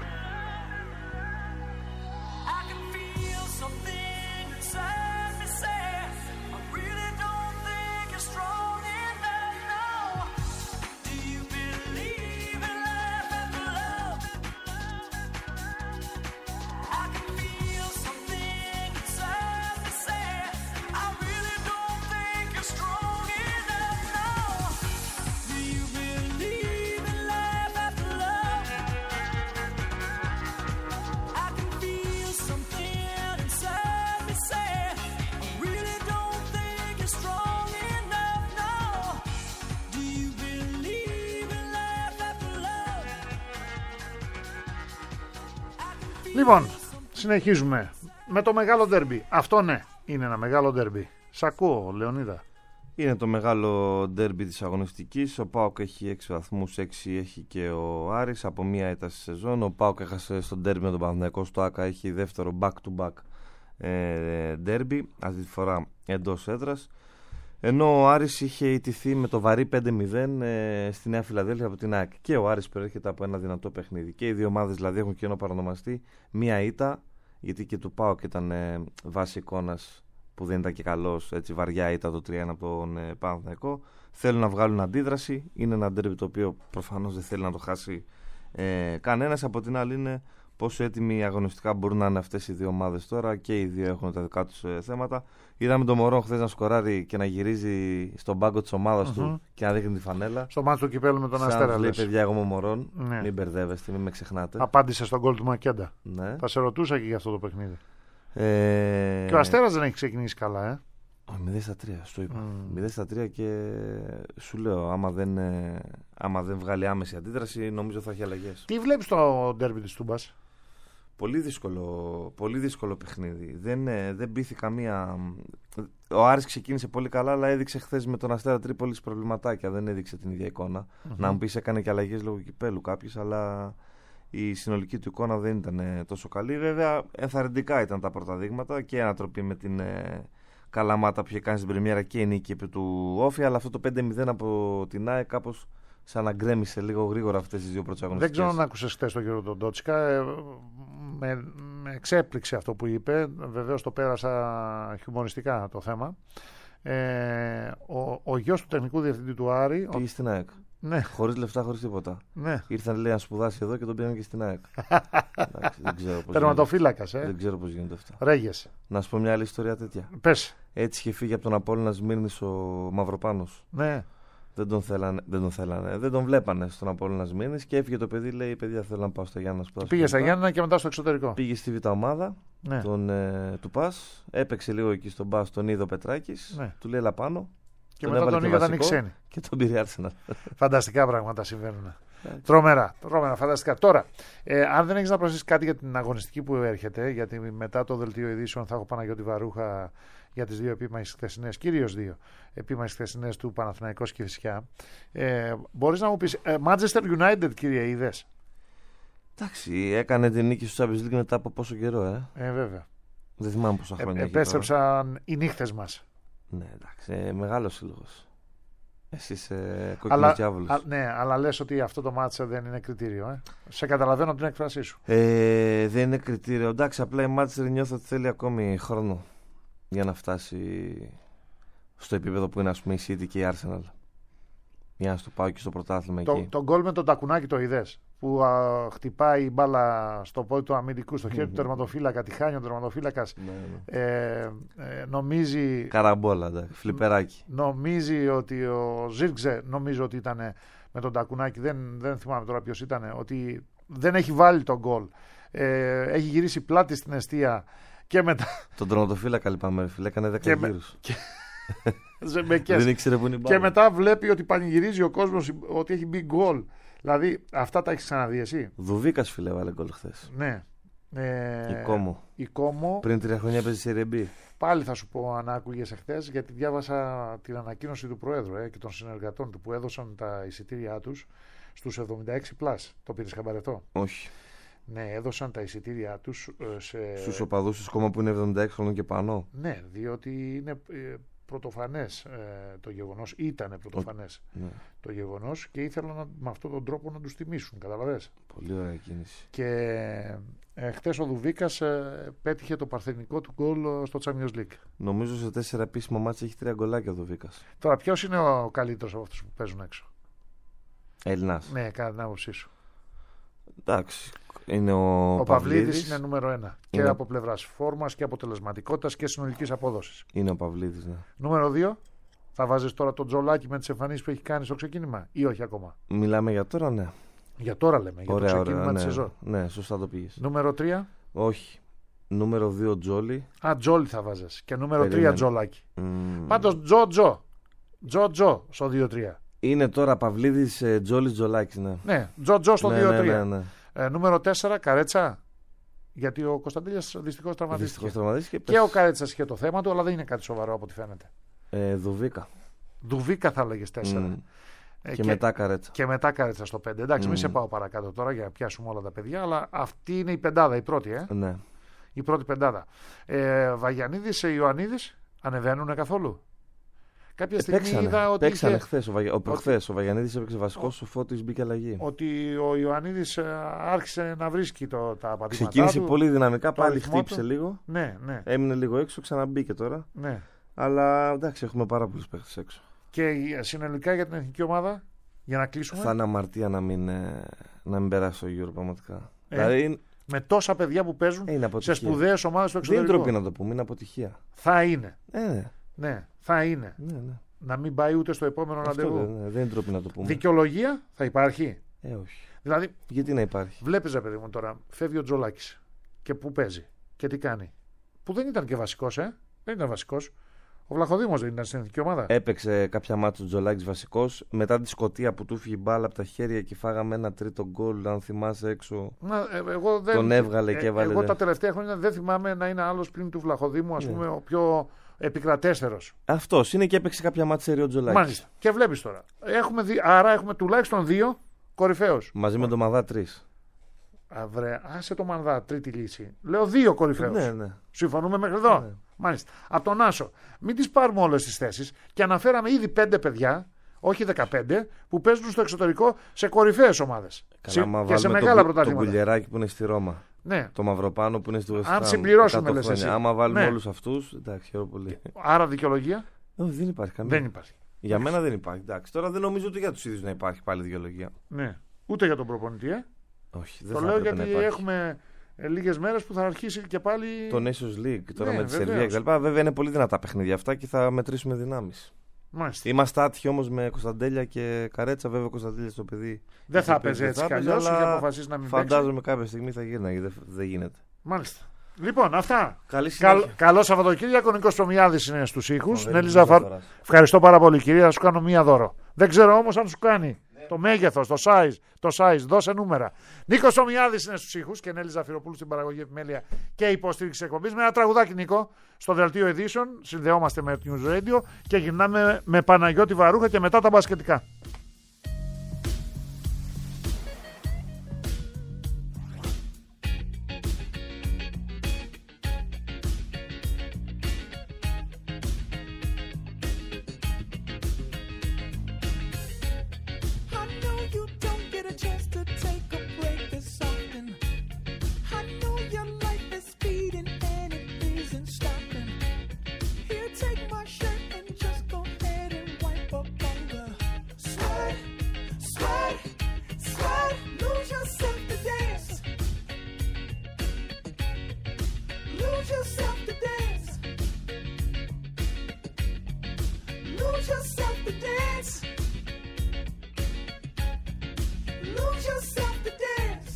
[SPEAKER 6] I can feel something inside me say, I really don't think you're strong enough now. Do you believe in life after love? I can feel something inside me say, I really don't think you're strong enough now. Do you believe in life after love? I can feel something inside me say, I really don't think you're strong enough now. Do you believe in life after love? I can feel
[SPEAKER 4] Λοιπόν, συνεχίζουμε με το μεγάλο ντέρμπι. Αυτό ναι, είναι ένα μεγάλο ντέρμπι. Σ' ακούω, Λεωνίδα.
[SPEAKER 5] Είναι το μεγάλο ντέρμπι της αγωνιστικής. Ο ΠΑΟΚ έχει έξι βαθμούς, έξι έχει και ο Άρης από μία ήττα στη σεζόν. Ο ΠΑΟΚ έχασε στο ντέρμπι με τον Παναθηναϊκό στο ΆΚΑ, έχει δεύτερο back to back ε, ντέρμπι, αυτή τη φορά εντός έδρας. Ενώ ο Άρης είχε ιτηθεί με το βαρύ πέντε μηδέν ε, στη Νέα Φιλαδέλφια από την ΑΕΚ. Και ο Άρης προέρχεται από ένα δυνατό παιχνίδι. Και οι δύο ομάδες δηλαδή έχουν και ένα παρονομαστή, μία ήττα, γιατί και του ΠΑΟΚ ήταν ε, βάση εικόνας που δεν ήταν και καλός, έτσι βαριά ήττα το τρία ένα από τον ε, Παναθηναϊκό. Θέλουν να βγάλουν αντίδραση. Είναι ένα ντέρμπι το οποίο προφανώς δεν θέλει να το χάσει ε, κανένας. Από την άλλη είναι πόσο έτοιμοι αγωνιστικά μπορούν να είναι αυτές οι δύο ομάδες τώρα, και οι δύο έχουν τα δικά τους ε, θέματα. Είδαμε τον Μωρόν χθες να σκοράρει και να γυρίζει στον πάγκο της ομάδας mm-hmm. του και να δείχνει τη φανέλα.
[SPEAKER 4] Στο μάτσο του κυπέλου με τον
[SPEAKER 5] Σαν
[SPEAKER 4] Αστέρα.
[SPEAKER 5] λέει, παιδιά, εγώ είμαι ο Μωρόν.
[SPEAKER 4] Ναι.
[SPEAKER 5] Μην μπερδεύεστε, μην με ξεχνάτε.
[SPEAKER 4] Απάντησε στον γκολ του Μακέντα.
[SPEAKER 5] Ναι.
[SPEAKER 4] Θα σε ρωτούσα και για αυτό το παιχνίδι.
[SPEAKER 5] Ε...
[SPEAKER 4] Και ο Αστέρας δεν έχει ξεκινήσει καλά, ε.
[SPEAKER 5] μηδέν στα τρία, στο είπα.
[SPEAKER 4] Mm.
[SPEAKER 5] μηδέν στα τρία και σου λέω, άμα δεν, ε, άμα δεν βγάλει άμεση αντίδραση, νομίζω θα έχει αλλαγές.
[SPEAKER 4] Τι βλέπεις στο ντέρμπι της Τούμπας?
[SPEAKER 5] Πολύ δύσκολο, πολύ δύσκολο παιχνίδι. Δεν, ε, δεν μπήθη καμία. Ο Άρης ξεκίνησε πολύ καλά, αλλά έδειξε χθες με τον Αστέρα Τρίπολης προβληματάκια. Δεν έδειξε την ίδια εικόνα. Mm-hmm. Να μου πεις, έκανε και αλλαγές λόγω κυπέλου κάποιες, αλλά η συνολική του εικόνα δεν ήταν ε, τόσο καλή. Βέβαια, ενθαρρυντικά ήταν τα πρώτα δείγματα και ανατροπή με την ε, Καλαμάτα που είχε κάνει στην πρεμιέρα και η νίκη επί του Όφη. Αλλά αυτό το πέντε μηδέν από την ΑΕΚ κάπως σαν να γκρέμισε λίγο γρήγορα αυτές τις δύο πρωταγωνιστικές.
[SPEAKER 4] Δεν ξέρω αν άκουσες χθες τον κύριο τον Ντότσικα. Ε, με, με εξέπληξε αυτό που είπε. Βεβαίως το πέρασα χιουμοριστικά το θέμα. Ε, ο, ο γιος του τεχνικού διευθυντή του Άρη.
[SPEAKER 5] Πήγε ο... στην ΑΕΚ.
[SPEAKER 4] Ναι.
[SPEAKER 5] Χωρίς λεφτά, χωρίς τίποτα.
[SPEAKER 4] Ναι.
[SPEAKER 5] Ήρθαν, λέει, να σπουδάσει εδώ και τον πήγαν και στην ΑΕΚ. Εντάξει, δεν ξέρω πώς
[SPEAKER 4] τερματοφύλακας, ε.
[SPEAKER 5] Δεν ξέρω πώς γίνεται αυτό.
[SPEAKER 4] Ρέγες.
[SPEAKER 5] Να σου πω μια άλλη ιστορία τέτοια.
[SPEAKER 4] Πες.
[SPEAKER 5] Έτσι είχε φύγει από τον Απόλλωνα Σμύρνης ο Μαυροπάνος.
[SPEAKER 4] Ναι.
[SPEAKER 5] Δεν τον θέλανε, δεν τον θέλανε, δεν τον βλέπανε στον Απόλλωνα Σμύρνης και έφυγε το παιδί, λέει, παιδιά, θέλω να πάω στα Γιάννα να σπουδάσω.
[SPEAKER 4] Πήγε στα Γιάννα και μετά στο εξωτερικό.
[SPEAKER 5] Πήγε στη Β' ομάδα,
[SPEAKER 4] ναι.
[SPEAKER 5] τον, ε, του ΠΑΣ, έπαιξε λίγο εκεί στον ΠΑΣ, τον είδε ο Πετράκης, ναι. του λέει, έλα πάνω.
[SPEAKER 4] Και τον μετά τον είδαν οι ξένοι.
[SPEAKER 5] Και τον πήρε Arsenal.
[SPEAKER 4] Φανταστικά πράγματα συμβαίνουν. Τρομερά, τρομερά, φανταστικά. Τώρα, ε, αν δεν έχεις να προσθέσεις κάτι για την αγωνιστική που έρχεται, γιατί μετά το δελτίο ειδήσεων θα έχω Παναγιώτη Βαρούχα για τις δύο επίμαχες χθεσινές, κυρίως δύο επίμαχες χθεσινές του Παναθηναϊκός και Κηφισιά. Ε, μπορείς να μου πεις, ε, Manchester United, κύριε, είδες?
[SPEAKER 5] Εντάξει, έκανε την νίκη στο Champions League μετά από πόσο καιρό, ε.
[SPEAKER 4] Ε, βέβαια.
[SPEAKER 5] Δεν θυμάμαι πόσα χρόνια.
[SPEAKER 4] Ε, επέστρεψαν οι νύχτες μας.
[SPEAKER 5] Ναι, εντάξει, ε, μεγάλος σύλλογος. Εσύ είσαι κόκκινος διάβολος.
[SPEAKER 4] Ναι, αλλά λες ότι αυτό το μάτσα δεν είναι κριτήριο. Ε? Σε καταλαβαίνω την έκφρασή σου.
[SPEAKER 5] Ε, δεν είναι κριτήριο. Εντάξει, απλά η Manchester νιώθω ότι θέλει ακόμη χρόνο για να φτάσει στο επίπεδο που είναι, ας πούμε, η City και η Arsenal. Για να στο πάω και στο πρωτάθλημα
[SPEAKER 4] το,
[SPEAKER 5] εκεί.
[SPEAKER 4] Το γκολ με τον Τακουνάκη το είδες? Που α, χτυπάει η μπάλα στο πόδι του αμυντικού, στο χέρι του τερματοφύλακα, τη χάνει ο τερματοφύλακας. Ναι, ναι. ε, ε, νομίζει.
[SPEAKER 5] Καραμπόλα, ναι, φλιπεράκι.
[SPEAKER 4] Νομίζει ότι ο Ζίρξε, νομίζω ότι ήταν με τον Τακουνάκη, δεν, δεν θυμάμαι τώρα ποιος ήταν, ότι δεν έχει βάλει τον γκολ. Ε, έχει γυρίσει πλάτη στην εστία και μετά.
[SPEAKER 5] Τον τερματοφύλακα λυπάμαι, φίλε, έκανε δέκα γύρους. Και...
[SPEAKER 4] δεν ήξερε που είναι η μπάλα. Και μετά βλέπει ότι πανηγυρίζει ο κόσμος ότι έχει μπει γκολ. Δηλαδή, αυτά τα έχεις ξαναδεί εσύ?
[SPEAKER 5] Δουβίκας, φίλε, βάλε γκολ χθες.
[SPEAKER 4] Ναι. Ε,
[SPEAKER 5] η Κόμο.
[SPEAKER 4] Η Κόμο.
[SPEAKER 5] Πριν τρία χρόνια παίζει σε Ρεμπή.
[SPEAKER 4] Πάλι θα σου πω αν άκουγες εχθές, γιατί διάβασα την ανακοίνωση του Προέδρου ε, και των συνεργατών του που έδωσαν τα εισιτήριά τους στους εβδομήντα έξι πλας. Το πήρες χαμπαρετό?
[SPEAKER 5] Όχι.
[SPEAKER 4] Ναι, έδωσαν τα εισιτήριά τους σε...
[SPEAKER 5] στους οπαδούς της Κόμμα που είναι εβδομήντα έξι χρόνων και πάνω.
[SPEAKER 4] Ναι, διότι είναι... πρωτοφανές ε, το γεγονός, ήταν πρωτοφανές Ο, ναι. το γεγονός και ήθελαν να, με αυτόν τον τρόπο να τους τιμήσουν, καταλαβες.
[SPEAKER 5] Πολύ ωραία κίνηση.
[SPEAKER 4] Και ε, χθες ο Δουβίκας ε, πέτυχε το παρθενικό του γκολ στο Champions League.
[SPEAKER 5] Νομίζω σε τέσσερα επίσημα μάτια έχει τρία γκολάκια ο Δουβίκας.
[SPEAKER 4] Τώρα ποιος είναι ο καλύτερος από αυτούς που παίζουν έξω?
[SPEAKER 5] Έλληνας.
[SPEAKER 4] Ναι, κατά την άποψή σου.
[SPEAKER 5] Εντάξει. Είναι ο,
[SPEAKER 4] ο
[SPEAKER 5] Παυλίδης.
[SPEAKER 4] Παυλίδης είναι νούμερο ένα. Είναι... Και από πλευράς φόρμας και αποτελεσματικότητας και συνολικής απόδοσης.
[SPEAKER 5] Είναι ο Παυλίδης, ναι.
[SPEAKER 4] Νούμερο δύο. Θα βάζεις τώρα τον Τζολάκη με τις εμφανίσεις που έχει κάνει στο ξεκίνημα ή όχι ακόμα?
[SPEAKER 5] Μιλάμε για τώρα, ναι.
[SPEAKER 4] Για τώρα λέμε, για ωραία, το ξεκίνημα
[SPEAKER 5] ωραία,
[SPEAKER 4] της
[SPEAKER 5] ναι.
[SPEAKER 4] σεζόν.
[SPEAKER 5] Ναι, σωστά το πήγες.
[SPEAKER 4] Νούμερο τρία.
[SPEAKER 5] Όχι. Νούμερο δύο Τζόλι.
[SPEAKER 4] Α, Τζόλι θα βάζεις. Και νούμερο τρία Τζολάκη.
[SPEAKER 5] Mm.
[SPEAKER 4] Πάντως Τζο Τζο. Τζο Τζο στο δύο τρία.
[SPEAKER 5] Είναι τώρα Παυλίδης, Τζόλι, Τζολάκης, ναι.
[SPEAKER 4] Ναι, Τζο Τζο στο
[SPEAKER 5] ναι,
[SPEAKER 4] δύο τρία.
[SPEAKER 5] Ναι, ναι, ναι.
[SPEAKER 4] Ε, νούμερο τέσσερα Καρέτσα. Γιατί ο Κωνσταντέλιας δυστυχώς τραυματίστηκε.
[SPEAKER 5] Δυστυχώς τραυματίστηκε.
[SPEAKER 4] Και ο Καρέτσας είχε το θέμα του, αλλά δεν είναι κάτι σοβαρό από ό,τι φαίνεται.
[SPEAKER 5] Ε, Δουβίκα.
[SPEAKER 4] Δουβίκα θα έλεγες τέσσερα.
[SPEAKER 5] Mm. Ε, και, και μετά Καρέτσα.
[SPEAKER 4] Και μετά Καρέτσα στο πέντε. Εντάξει, mm. μην σε πάω παρακάτω τώρα για να πιάσουμε όλα τα παιδιά, αλλά αυτή είναι η πεντάδα, η πρώτη. Ε?
[SPEAKER 5] Ναι.
[SPEAKER 4] Η πρώτη πεντάδα. Ε, Βαγιανίδης, Ιωαννίδης ανεβαίνουν καθόλου? Κάποια στιγμή
[SPEAKER 5] παίξανε,
[SPEAKER 4] είδα ότι.
[SPEAKER 5] Παίξανε
[SPEAKER 4] είχε...
[SPEAKER 5] χθες, ο, Βαγια... ο, προχθές, ο Βαγιανίδης έπαιξε βασικός, ο... ο Φώτης μπήκε αλλαγή.
[SPEAKER 4] Ότι ο Ιωαννίδης άρχισε να βρίσκει το, τα πατήματά
[SPEAKER 5] Ξεκίνησε
[SPEAKER 4] του.
[SPEAKER 5] πολύ δυναμικά, πάλι χτύπησε του. λίγο.
[SPEAKER 4] Ναι, ναι.
[SPEAKER 5] Έμεινε λίγο έξω, ξαναμπήκε τώρα.
[SPEAKER 4] Ναι.
[SPEAKER 5] Αλλά εντάξει, έχουμε πάρα πολλούς παίχτες έξω.
[SPEAKER 4] Και συνολικά για την εθνική ομάδα, για να κλείσουμε.
[SPEAKER 5] Θα είναι αμαρτία να μην, να μην περάσει το Euro πραγματικά.
[SPEAKER 4] Ε,
[SPEAKER 5] δηλαδή,
[SPEAKER 4] Με τόσα παιδιά που παίζουν
[SPEAKER 5] Ε, είναι
[SPEAKER 4] σε
[SPEAKER 5] αποτυχία.
[SPEAKER 4] σπουδαίες ομάδες στο
[SPEAKER 5] Δεν είναι
[SPEAKER 4] εξωτερικό.
[SPEAKER 5] ντροπή να το πούμε, είναι αποτυχία.
[SPEAKER 4] Θα είναι.
[SPEAKER 5] Ε, ναι.
[SPEAKER 4] Ναι, θα είναι.
[SPEAKER 5] Ναι, ναι.
[SPEAKER 4] Να μην πάει ούτε στο επόμενο
[SPEAKER 5] Αυτό
[SPEAKER 4] ραντεβού.
[SPEAKER 5] δεν, ναι, δεν είναι ντροπή να το πούμε.
[SPEAKER 4] Δικαιολογία θα υπάρχει.
[SPEAKER 5] Ε, όχι.
[SPEAKER 4] Δηλαδή,
[SPEAKER 5] Γιατί να υπάρχει.
[SPEAKER 4] βλέπεις ρε παιδί μου τώρα, φεύγει ο Τζολάκης και πού παίζει και τι κάνει. Που δεν ήταν και βασικός, ε. Δεν ήταν βασικός. Ο Βλαχοδήμος δεν ήταν στην εθνική ομάδα.
[SPEAKER 5] Έπαιξε κάποια μάτια ο Τζολάκης βασικός. Μετά τη Σκωτία που του φύγει η μπάλα από τα χέρια και φάγαμε ένα τρίτο γκολ, αν θυμάσαι έξω.
[SPEAKER 4] Να, ε, εγώ δεν,
[SPEAKER 5] Τον έβγαλε και έβαλε,
[SPEAKER 4] Εγώ
[SPEAKER 5] δε.
[SPEAKER 4] τα τελευταία χρόνια δεν θυμάμαι να είναι άλλος πλην του Βλαχοδήμου, ας
[SPEAKER 5] Ναι.
[SPEAKER 4] πούμε, ο πιο επικρατέστερος.
[SPEAKER 5] Αυτός είναι και έπαιξε κάποια μάτια ο Τζολάκης.
[SPEAKER 4] Μάλιστα. Και βλέπεις τώρα. Έχουμε δει, άρα έχουμε τουλάχιστον δύο κορυφαίους.
[SPEAKER 5] Μαζί με τον Μαδά τρεις.
[SPEAKER 4] Α, βρε, άσε το Μανδά, τρίτη λύση. Λέω δύο κορυφαίους.
[SPEAKER 5] Ναι, ναι.
[SPEAKER 4] Συμφωνούμε μέχρι εδώ.
[SPEAKER 5] Ναι.
[SPEAKER 4] Μάλιστα. Από τον Άσο. Μην τις πάρουμε όλες τις θέσεις. Και αναφέραμε ήδη πέντε παιδιά, όχι δεκαπέντε, που παίζουν στο εξωτερικό σε κορυφαίες ομάδες.
[SPEAKER 5] Καλά, άμα
[SPEAKER 4] και σε
[SPEAKER 5] βάλουμε
[SPEAKER 4] μεγάλα
[SPEAKER 5] το, το
[SPEAKER 4] πρωταθλήματα.
[SPEAKER 5] Κουλιεράκι που είναι στη Ρώμα.
[SPEAKER 4] Ναι.
[SPEAKER 5] Το Μαυροπάνο που είναι στη West Ham.
[SPEAKER 4] συμπληρώσουμε,
[SPEAKER 5] εκατό
[SPEAKER 4] λες
[SPEAKER 5] χρόνια.
[SPEAKER 4] εσύ.
[SPEAKER 5] Άμα βάλουμε
[SPEAKER 4] Ναι.
[SPEAKER 5] όλους αυτούς. Εντάξει, χαίρομαι πολύ.
[SPEAKER 4] Άρα δικαιολογία
[SPEAKER 5] Όχι, δεν υπάρχει καμία.
[SPEAKER 4] δεν υπάρχει.
[SPEAKER 5] Για μένα δεν υπάρχει. Εντάξει, τώρα δεν νομίζω ούτε για τους ίδιους να υπάρχει πάλι δικαιολογία.
[SPEAKER 4] Ναι. Ούτε για τον προπονητή, ε.
[SPEAKER 5] Όχι, δεν
[SPEAKER 4] Το
[SPEAKER 5] θα
[SPEAKER 4] λέω
[SPEAKER 5] έπρεπε
[SPEAKER 4] γιατί
[SPEAKER 5] να υπάρχει.
[SPEAKER 4] έχουμε ε, λίγες μέρες που θα αρχίσει και πάλι.
[SPEAKER 5] Το Nations League τώρα
[SPEAKER 4] Ναι,
[SPEAKER 5] με τη
[SPEAKER 4] βεβαίως.
[SPEAKER 5] Σερβία κτλ. Βέβαια είναι πολύ δυνατά παιχνίδια αυτά και θα μετρήσουμε δυνάμεις.
[SPEAKER 4] Μάλιστα.
[SPEAKER 5] Είμαστε άτυχοι όμως με Κωνσταντέλια και Καρέτσα. Βέβαια, ο Κωνσταντέλια στο παιδί.
[SPEAKER 4] Δεν θα
[SPEAKER 5] είχε
[SPEAKER 4] παίζει
[SPEAKER 5] παίξει,
[SPEAKER 4] έτσι
[SPEAKER 5] θα
[SPEAKER 4] κι
[SPEAKER 5] παίζει,
[SPEAKER 4] αλλιώς. Είχε
[SPEAKER 5] αλλά
[SPEAKER 4] αποφασίσει να μην παίξει.
[SPEAKER 5] Φαντάζομαι κάποια στιγμή θα γύρναγε. Δεν, δεν γίνεται.
[SPEAKER 4] Μάλιστα. Λοιπόν, αυτά.
[SPEAKER 5] Καλή
[SPEAKER 4] Καλ,
[SPEAKER 5] συνέχεια.
[SPEAKER 4] καλό Σαββατοκύριακο. Νίκος Ψωμιάδης είναι στους ήχους.
[SPEAKER 5] Ωραία,
[SPEAKER 4] Νέλη
[SPEAKER 5] δεν
[SPEAKER 4] Ζαφαρ...
[SPEAKER 5] θα φοράς.
[SPEAKER 4] Ευχαριστώ πάρα πολύ, κυρία. Θα σου κάνω μία δώρο. Δεν ξέρω όμως αν σου κάνει το μέγεθος, το size, το size. Δώσε νούμερα. Νίκος Ψωμιάδης είναι στους ήχους και Νέλη Ζαφυροπούλου στην παραγωγή επιμέλεια και υποστήριξη εκπομπής. Με ένα τραγουδάκι, Νίκο, στο δελτίο Edition. Συνδεόμαστε με το News Radio και γυρνάμε με Παναγιώτη Βαρούχα και μετά τα μπασκετικά.
[SPEAKER 3] I know you don't get a chance to take a break this often. I know your life is speeding and it isn't stopping. Here, take my shirt and just go ahead and wipe up all the sweat, sweat, sweat. Lose yourself to dance. Lose yourself to dance. Lose yourself to dance. Lose yourself to dance.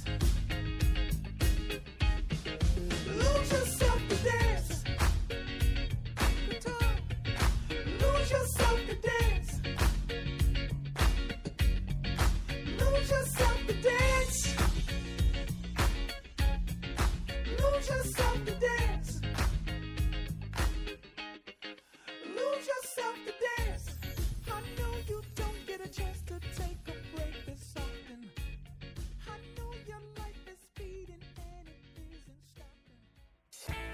[SPEAKER 3] Lose yourself to dance. Guitar. Lose yourself to dance. Lose yourself to dance. Lose yourself to dance. Lose yourself to dance. I know you don't get a chance to take a break this often. I know your life is speeding and it isn't stopping.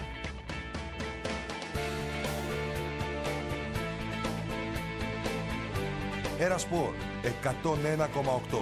[SPEAKER 1] Ένα σπορ εκατόν ένα κόμμα οκτώ.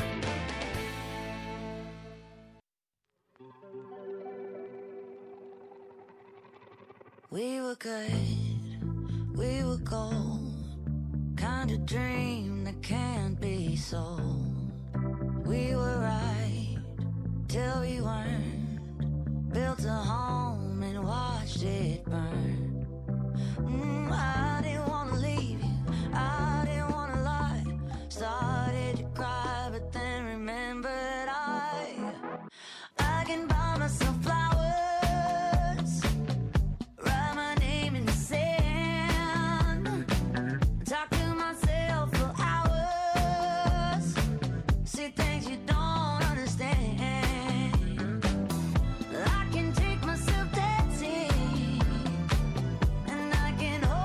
[SPEAKER 7] We were good, we were gold, kind of dream that can't be sold. We were right till we weren't, built a home and watched it burn. Mm, I didn't want to leave you, I didn't want to lie, started to cry but then remembered I, I can buy myself flowers, write my name in the sand, talk to myself for hours, see things you don't understand. I can take myself dancing, and I can hold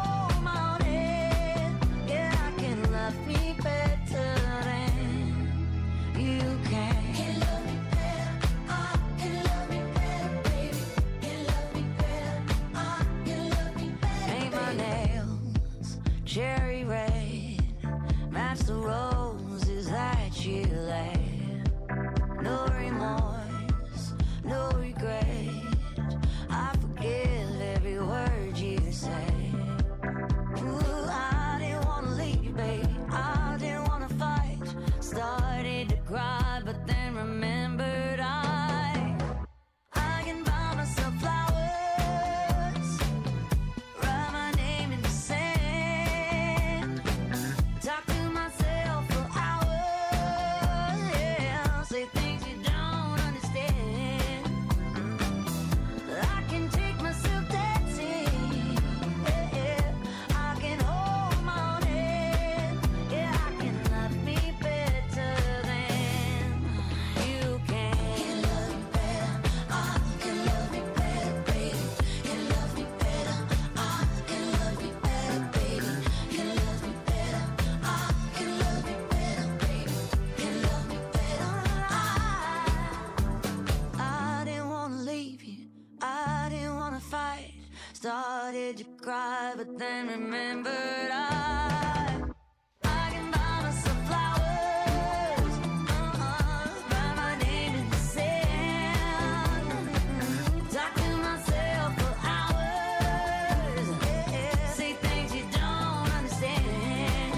[SPEAKER 7] did you cry? But then remembered I, I can buy myself flowers, uh-huh, write my name in the sand, talk to myself for hours, yeah, say things you don't understand.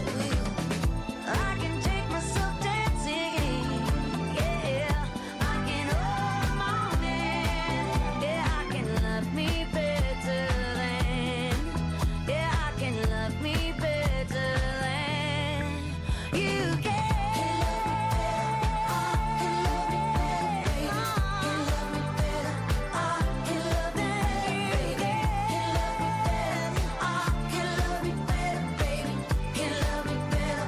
[SPEAKER 7] I can take myself dancing, yeah, I can hold them on in, yeah, I can love me better than, yeah, I can love me better than you can. I can love me better, can love me better, I can love me better, I can love me better, baby, can love me better,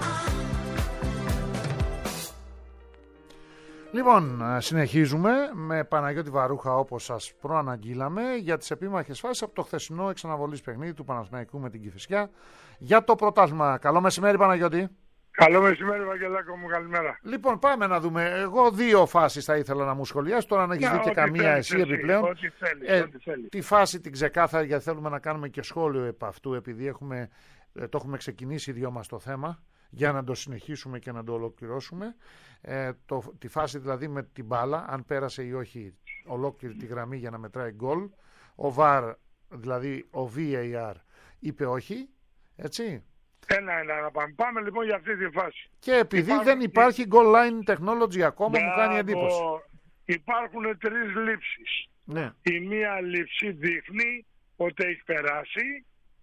[SPEAKER 4] Λοιπόν, συνεχίζουμε με Παναγιώτη Βαρούχα όπως σας προαναγγείλαμε για τις επίμαχες φάσεις από το χθεσινό εξαναβολής παιχνίδι του Παναθηναϊκού με την Κηφισιά για το πρωτάθλημα. Καλό μεσημέρι Παναγιώτη.
[SPEAKER 8] Καλό μεσημέρι, Βαγγελάκο μου, καλημέρα.
[SPEAKER 4] Λοιπόν, πάμε να δούμε. Εγώ δύο φάσεις θα ήθελα να μου σχολιάσεις. Τώρα, αν έχεις δει και καμία εσύ επιπλέον.
[SPEAKER 8] Ό,τι θέλεις,
[SPEAKER 4] ε,
[SPEAKER 8] ό,τι θέλεις.
[SPEAKER 4] Τη φάση την ξεκάθαρη, γιατί θέλουμε να κάνουμε και σχόλιο επ' αυτού, επειδή έχουμε, ε, το έχουμε ξεκινήσει οι δυο μας το θέμα, για να το συνεχίσουμε και να το ολοκληρώσουμε. Ε, το, τη φάση δηλαδή με την μπάλα, αν πέρασε ή όχι ολόκληρη τη γραμμή για να μετράει γκολ. Ο βαρ, δηλαδή ο βι έι αρ, είπε όχι. Έτσι.
[SPEAKER 8] Ένα-ένα να πάμε. Πάμε λοιπόν για αυτή τη φάση.
[SPEAKER 4] Και επειδή
[SPEAKER 8] Υπάρχουν...
[SPEAKER 4] δεν υπάρχει goal line technology ακόμα, μου κάνει εντύπωση.
[SPEAKER 8] Υπάρχουν τρεις λήψεις.
[SPEAKER 4] Ναι.
[SPEAKER 8] Η μία λήψη δείχνει ότι έχει περάσει.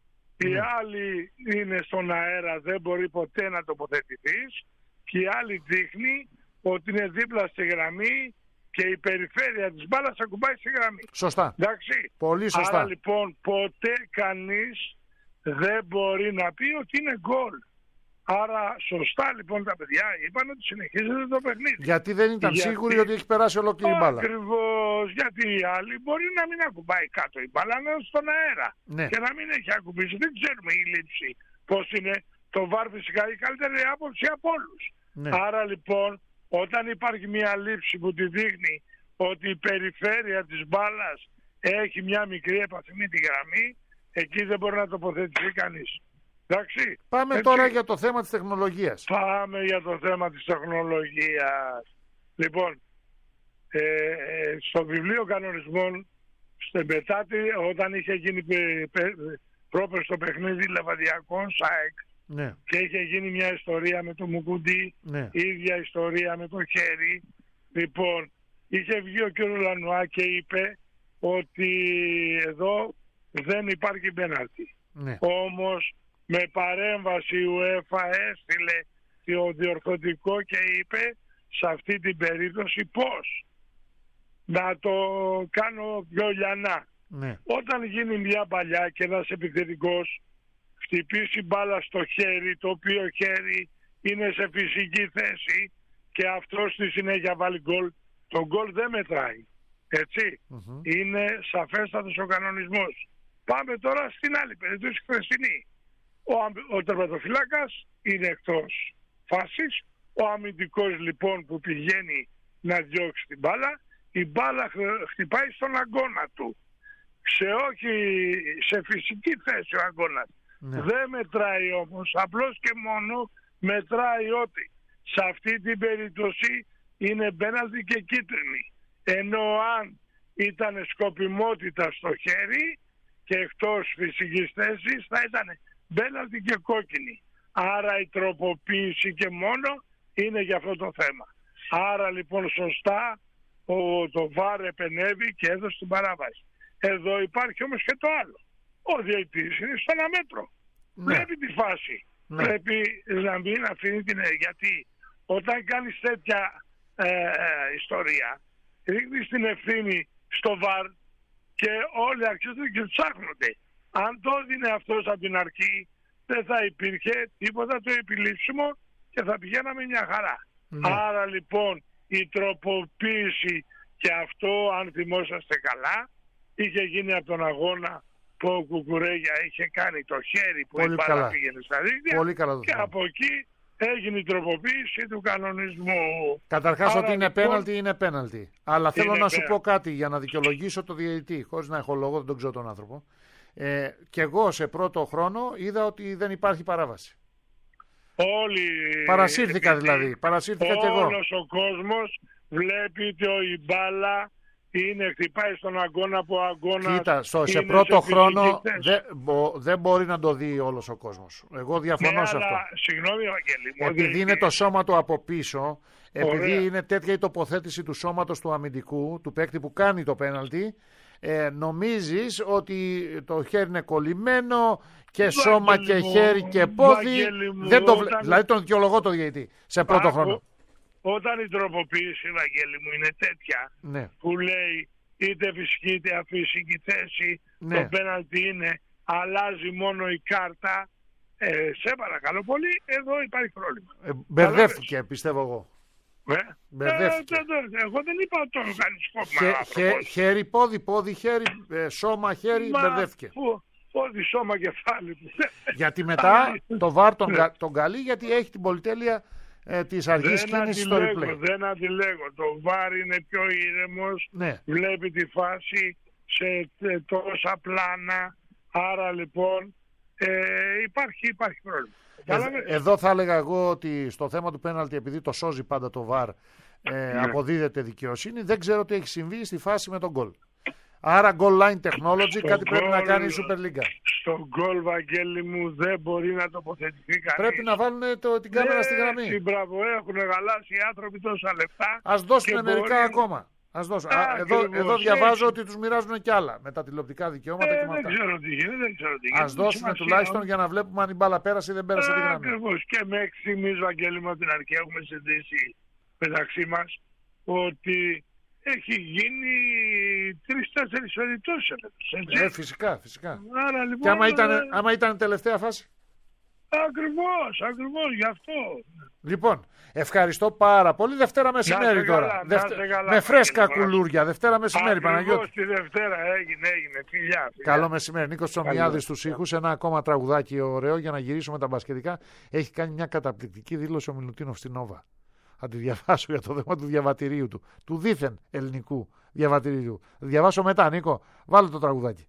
[SPEAKER 8] Η
[SPEAKER 4] Ναι.
[SPEAKER 8] άλλη είναι στον αέρα, δεν μπορεί ποτέ να τοποθετηθείς. Και η άλλη δείχνει ότι είναι δίπλα στη γραμμή και η περιφέρεια της μπάλας ακουμπάει στη γραμμή.
[SPEAKER 4] Σωστά.
[SPEAKER 8] Εντάξει.
[SPEAKER 4] Πολύ σωστά.
[SPEAKER 8] Άρα λοιπόν ποτέ κανείς δεν μπορεί να πει ότι είναι γκολ. Άρα σωστά λοιπόν τα παιδιά είπαν ότι συνεχίζεται το παιχνίδι.
[SPEAKER 4] Γιατί δεν ήταν
[SPEAKER 8] Γιατί...
[SPEAKER 4] σίγουροι ότι έχει περάσει ολόκληρη η μπάλα.
[SPEAKER 8] Ακριβώς, γιατί οι άλλοι μπορεί να μην ακουμπάει κάτω η μπάλα, να είναι στον αέρα.
[SPEAKER 4] Ναι.
[SPEAKER 8] Και να μην έχει ακουμπήσει. Δεν ξέρουμε η λήψη πώς είναι. Το βαρ φυσικά η καλύτερη άποψη από όλους.
[SPEAKER 4] Ναι.
[SPEAKER 8] Άρα λοιπόν όταν υπάρχει μια λήψη που τη δείχνει ότι η περιφέρεια της μπάλας έχει μια μικρή επαφή με τη γραμμή, εκεί δεν μπορεί να τοποθετηθεί κανείς. Εντάξει.
[SPEAKER 4] Πάμε
[SPEAKER 8] Έτσι.
[SPEAKER 4] τώρα για το θέμα της τεχνολογίας.
[SPEAKER 8] Πάμε για το θέμα της τεχνολογίας. Λοιπόν, ε, ε, στο βιβλίο κανονισμών, στην Πετάτη, όταν είχε γίνει πε, πε, πρόπερ στο παιχνίδι Λεβαδιακός ΑΕΚ,
[SPEAKER 4] Ναι.
[SPEAKER 8] και είχε γίνει μια ιστορία με το Μουκουντή,
[SPEAKER 4] Ναι.
[SPEAKER 8] η ίδια ιστορία με το χέρι. Λοιπόν, είχε βγει ο κ. Λανουά και είπε ότι εδώ δεν υπάρχει πέναλτι.
[SPEAKER 4] Ναι.
[SPEAKER 8] Όμως με παρέμβαση η UEFA έστειλε το διορθωτικό και είπε σε αυτή την περίπτωση πώς να το κάνω πιο λιανά.
[SPEAKER 4] Ναι.
[SPEAKER 8] Όταν γίνει μια παλιά και ένας επιθετικός χτυπήσει μπάλα στο χέρι, το οποίο χέρι είναι σε φυσική θέση και αυτός στη συνέχεια βάλει γκολ, το γκολ δεν μετράει. Έτσι.
[SPEAKER 4] Mm-hmm.
[SPEAKER 8] Είναι σαφέστατος ο κανονισμός. Πάμε τώρα στην άλλη περίπτωση, χθεσινή. Ο, ο τερματοφυλάκας είναι εκτός φάσης. Ο αμυντικός λοιπόν που πηγαίνει να διώξει την μπάλα, η μπάλα χτυπάει στον αγκώνα του. Σε όχι σε φυσική θέση ο αγκώνας.
[SPEAKER 4] Ναι.
[SPEAKER 8] Δεν μετράει όμως, απλώς και μόνο μετράει ότι σε αυτή την περίπτωση είναι πέναλτι και κίτρινη. Ενώ αν ήταν σκοπιμότητα στο χέρι και εκτός φυσικής θέσης θα ήταν πέναλτι και κόκκινη. Άρα η τροποποίηση και μόνο είναι για αυτό το θέμα. Άρα λοιπόν σωστά ο, το βαρ επενέβη και έδωσε την παράβαση. Εδώ υπάρχει όμως και το άλλο. Ο διαιτητής είναι στο ένα μέτρο.
[SPEAKER 4] Ναι.
[SPEAKER 8] Βλέπει τη φάση.
[SPEAKER 4] Ναι.
[SPEAKER 8] Πρέπει να μην αφήνει την... Γιατί όταν κάνεις τέτοια ε, ε, ιστορία, ρίχνεις την ευθύνη στο βαρ και όλοι αρχίζουν και ψάχνονται. Αν το έδινε αυτός από την αρχή, δεν θα υπήρχε τίποτα το επιλήψιμο και θα πηγαίναμε μια χαρά.
[SPEAKER 4] Ναι.
[SPEAKER 8] Άρα λοιπόν η τροποποίηση και αυτό, αν θυμόσαστε καλά, είχε γίνει από τον αγώνα που ο Κουκουρέγια είχε κάνει το χέρι που
[SPEAKER 4] Πολύ
[SPEAKER 8] η μπάλα πήγαινε στα δίκτυα.
[SPEAKER 4] Πολύ καλά το
[SPEAKER 8] και
[SPEAKER 4] θέμα.
[SPEAKER 8] από εκεί έγινε η τροποποίηση του κανονισμού.
[SPEAKER 4] Καταρχάς
[SPEAKER 8] Άρα,
[SPEAKER 4] ότι είναι
[SPEAKER 8] λοιπόν,
[SPEAKER 4] πέναλτι είναι πέναλτι. Αλλά θέλω
[SPEAKER 8] είναι
[SPEAKER 4] να σου
[SPEAKER 8] πέναλτι.
[SPEAKER 4] πω κάτι για να δικαιολογήσω το διαιτητή, χωρίς να έχω λόγο, δεν τον ξέρω τον άνθρωπο. Ε, και εγώ σε πρώτο χρόνο είδα ότι δεν υπάρχει παράβαση.
[SPEAKER 8] Όλοι...
[SPEAKER 4] Παρασύρθηκα δηλαδή, παρασύρθηκα κι εγώ.
[SPEAKER 8] Όλος ο κόσμος βλέπει ότι η μπάλα είναι, χτυπάει στον αγώνα από αγώνα.
[SPEAKER 4] Κοίτα, στο, σε πρώτο σε χρόνο δεν μπο, δε μπορεί να το δει όλος ο κόσμος. Εγώ διαφωνώ ναι, σε αυτό.
[SPEAKER 8] Αλλά, συγγνώμη, Βαγγέλη, μου,
[SPEAKER 4] επειδή
[SPEAKER 8] δεν...
[SPEAKER 4] είναι το σώμα του από πίσω, επειδή
[SPEAKER 8] Ωραία.
[SPEAKER 4] είναι τέτοια η τοποθέτηση του σώματος του αμυντικού, του παίκτη που κάνει το πέναλτι, ε, νομίζεις ότι το χέρι είναι κολλημένο και Βαγγέλη σώμα μου, και χέρι και πόδι.
[SPEAKER 8] Μου,
[SPEAKER 4] δεν το,
[SPEAKER 8] όταν...
[SPEAKER 4] Δηλαδή τον δικαιολογώ το διαιτητή σε πρώτο
[SPEAKER 8] Άκου,
[SPEAKER 4] χρόνο.
[SPEAKER 8] Όταν η τροποποίηση, Βαγγέλη μου, είναι τέτοια
[SPEAKER 4] ναι.
[SPEAKER 8] που λέει είτε φυσική είτε αφύσικη θέση,
[SPEAKER 4] ναι.
[SPEAKER 8] το πέναλτι είναι, αλλάζει μόνο η κάρτα. Ε, σε παρακαλώ πολύ, εδώ υπάρχει πρόβλημα.
[SPEAKER 4] Ε, μπερδεύτηκε, πιστεύω εγώ.
[SPEAKER 8] Ε,
[SPEAKER 4] μπερδεύτηκε.
[SPEAKER 8] Ε, ε, εγώ δεν είπα το κάνει σκόπιμα.
[SPEAKER 4] Χε, χε, χέρι, πόδι, πόδι, χέρι, ε, σώμα, χέρι, Μα, μπερδεύτηκε.
[SPEAKER 8] Πού, πόδι, σώμα, κεφάλι.
[SPEAKER 4] Γιατί μετά το βάρ τον, τον καλεί, γιατί έχει την πολυτέλεια ε, της αργής κίνησης στο replay.
[SPEAKER 8] Δεν αντιλέγω. Το βάρ είναι πιο ήρεμος,
[SPEAKER 4] ναι. Βλέπει
[SPEAKER 8] τη φάση σε τόσα πλάνα. Άρα λοιπόν ε, υπάρχει, υπάρχει πρόβλημα.
[SPEAKER 4] Ε, εδώ θα έλεγα εγώ ότι στο θέμα του πέναλτι, επειδή το σώζει πάντα το βάρ, ε, ναι. αποδίδεται δικαιοσύνη. Δεν ξέρω τι έχει συμβεί στη φάση με τον γκολ. Άρα goal line technology, στο κάτι goal, πρέπει να κάνει η Super League.
[SPEAKER 8] Στο γκολ, Βαγγέλη μου, δεν μπορεί να τοποθετηθεί κανείς.
[SPEAKER 4] Πρέπει να βάλουν το, την κάμερα ναι, στη γραμμή.
[SPEAKER 8] Μπράβο, έχουν γαλάσει οι άνθρωποι τόσα λεπτά.
[SPEAKER 4] Ας δώσουν μερικά μπορεί... ακόμα. Ας δώσουν. Α, Α, εδώ, εδώ διαβάζω ότι τους μοιράζουν κι άλλα με τα τηλεοπτικά δικαιώματα
[SPEAKER 8] ε,
[SPEAKER 4] και με αυτά.
[SPEAKER 8] Δεν ξέρω τι γίνεται, δεν ξέρω τι γίνεται.
[SPEAKER 4] Ας δώσουν τουλάχιστον για να βλέπουμε αν η μπάλα πέρασε ή δεν πέρασε
[SPEAKER 8] ε,
[SPEAKER 4] τη γραμμή.
[SPEAKER 8] Ακριβώς. Και μέχρι στιγμής, Βαγγέλη μου, από την αρχή έχουμε συζητήσει μεταξύ μας ότι έχει γίνει τρεις-τέσσερις περιπτώσεις.
[SPEAKER 4] Ε, φυσικά, φυσικά.
[SPEAKER 8] Άρα, λοιπόν,
[SPEAKER 4] και άμα ήταν, ε... άμα ήταν τελευταία φάση.
[SPEAKER 8] Ακριβώς, ακριβώς, γι' αυτό.
[SPEAKER 4] Λοιπόν, ευχαριστώ πάρα πολύ. Δευτέρα μεσημέρι τώρα.
[SPEAKER 8] Καλά,
[SPEAKER 4] Δευτε...
[SPEAKER 8] καλά,
[SPEAKER 4] με φρέσκα κουλούρια. Δευτέρα μεσημέρι, Παναγιώτη.
[SPEAKER 8] Ακριβώς τη Δευτέρα έγινε, έγινε. Φιλιά, φιλιά.
[SPEAKER 4] Καλό μεσημέρι. Νίκος Τσομιάδης στους ήχους. Ένα ακόμα τραγουδάκι ωραίο για να γυρίσουμε τα μπασκετικά. Έχει κάνει μια καταπληκτική δήλωση ο Μιλουτίνοφ στην Νόβα. Θα τη διαβάσω για το θέμα του διαβατηρίου του. Του δίθεν ελληνικού διαβατηρίου. Θα διαβάσω μετά, Νίκο. Βάλε το τραγουδάκι.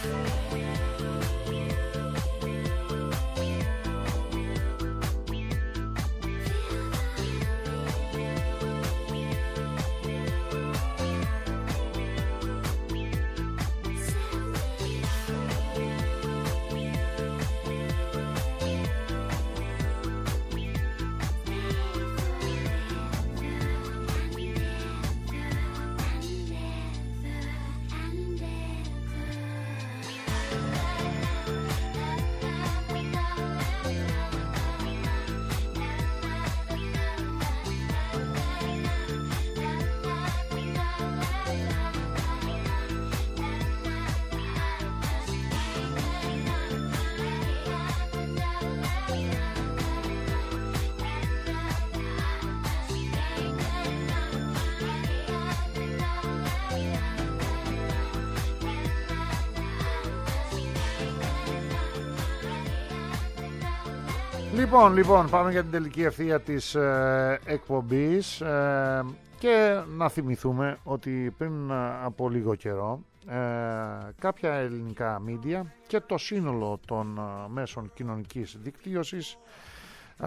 [SPEAKER 4] Λοιπόν, λοιπόν, πάμε για την τελική ευθεία της ε, εκπομπής ε, και να θυμηθούμε ότι πριν από λίγο καιρό ε, κάποια ελληνικά μίντια και το σύνολο των ε, μέσων κοινωνικής δικτύωσης ε,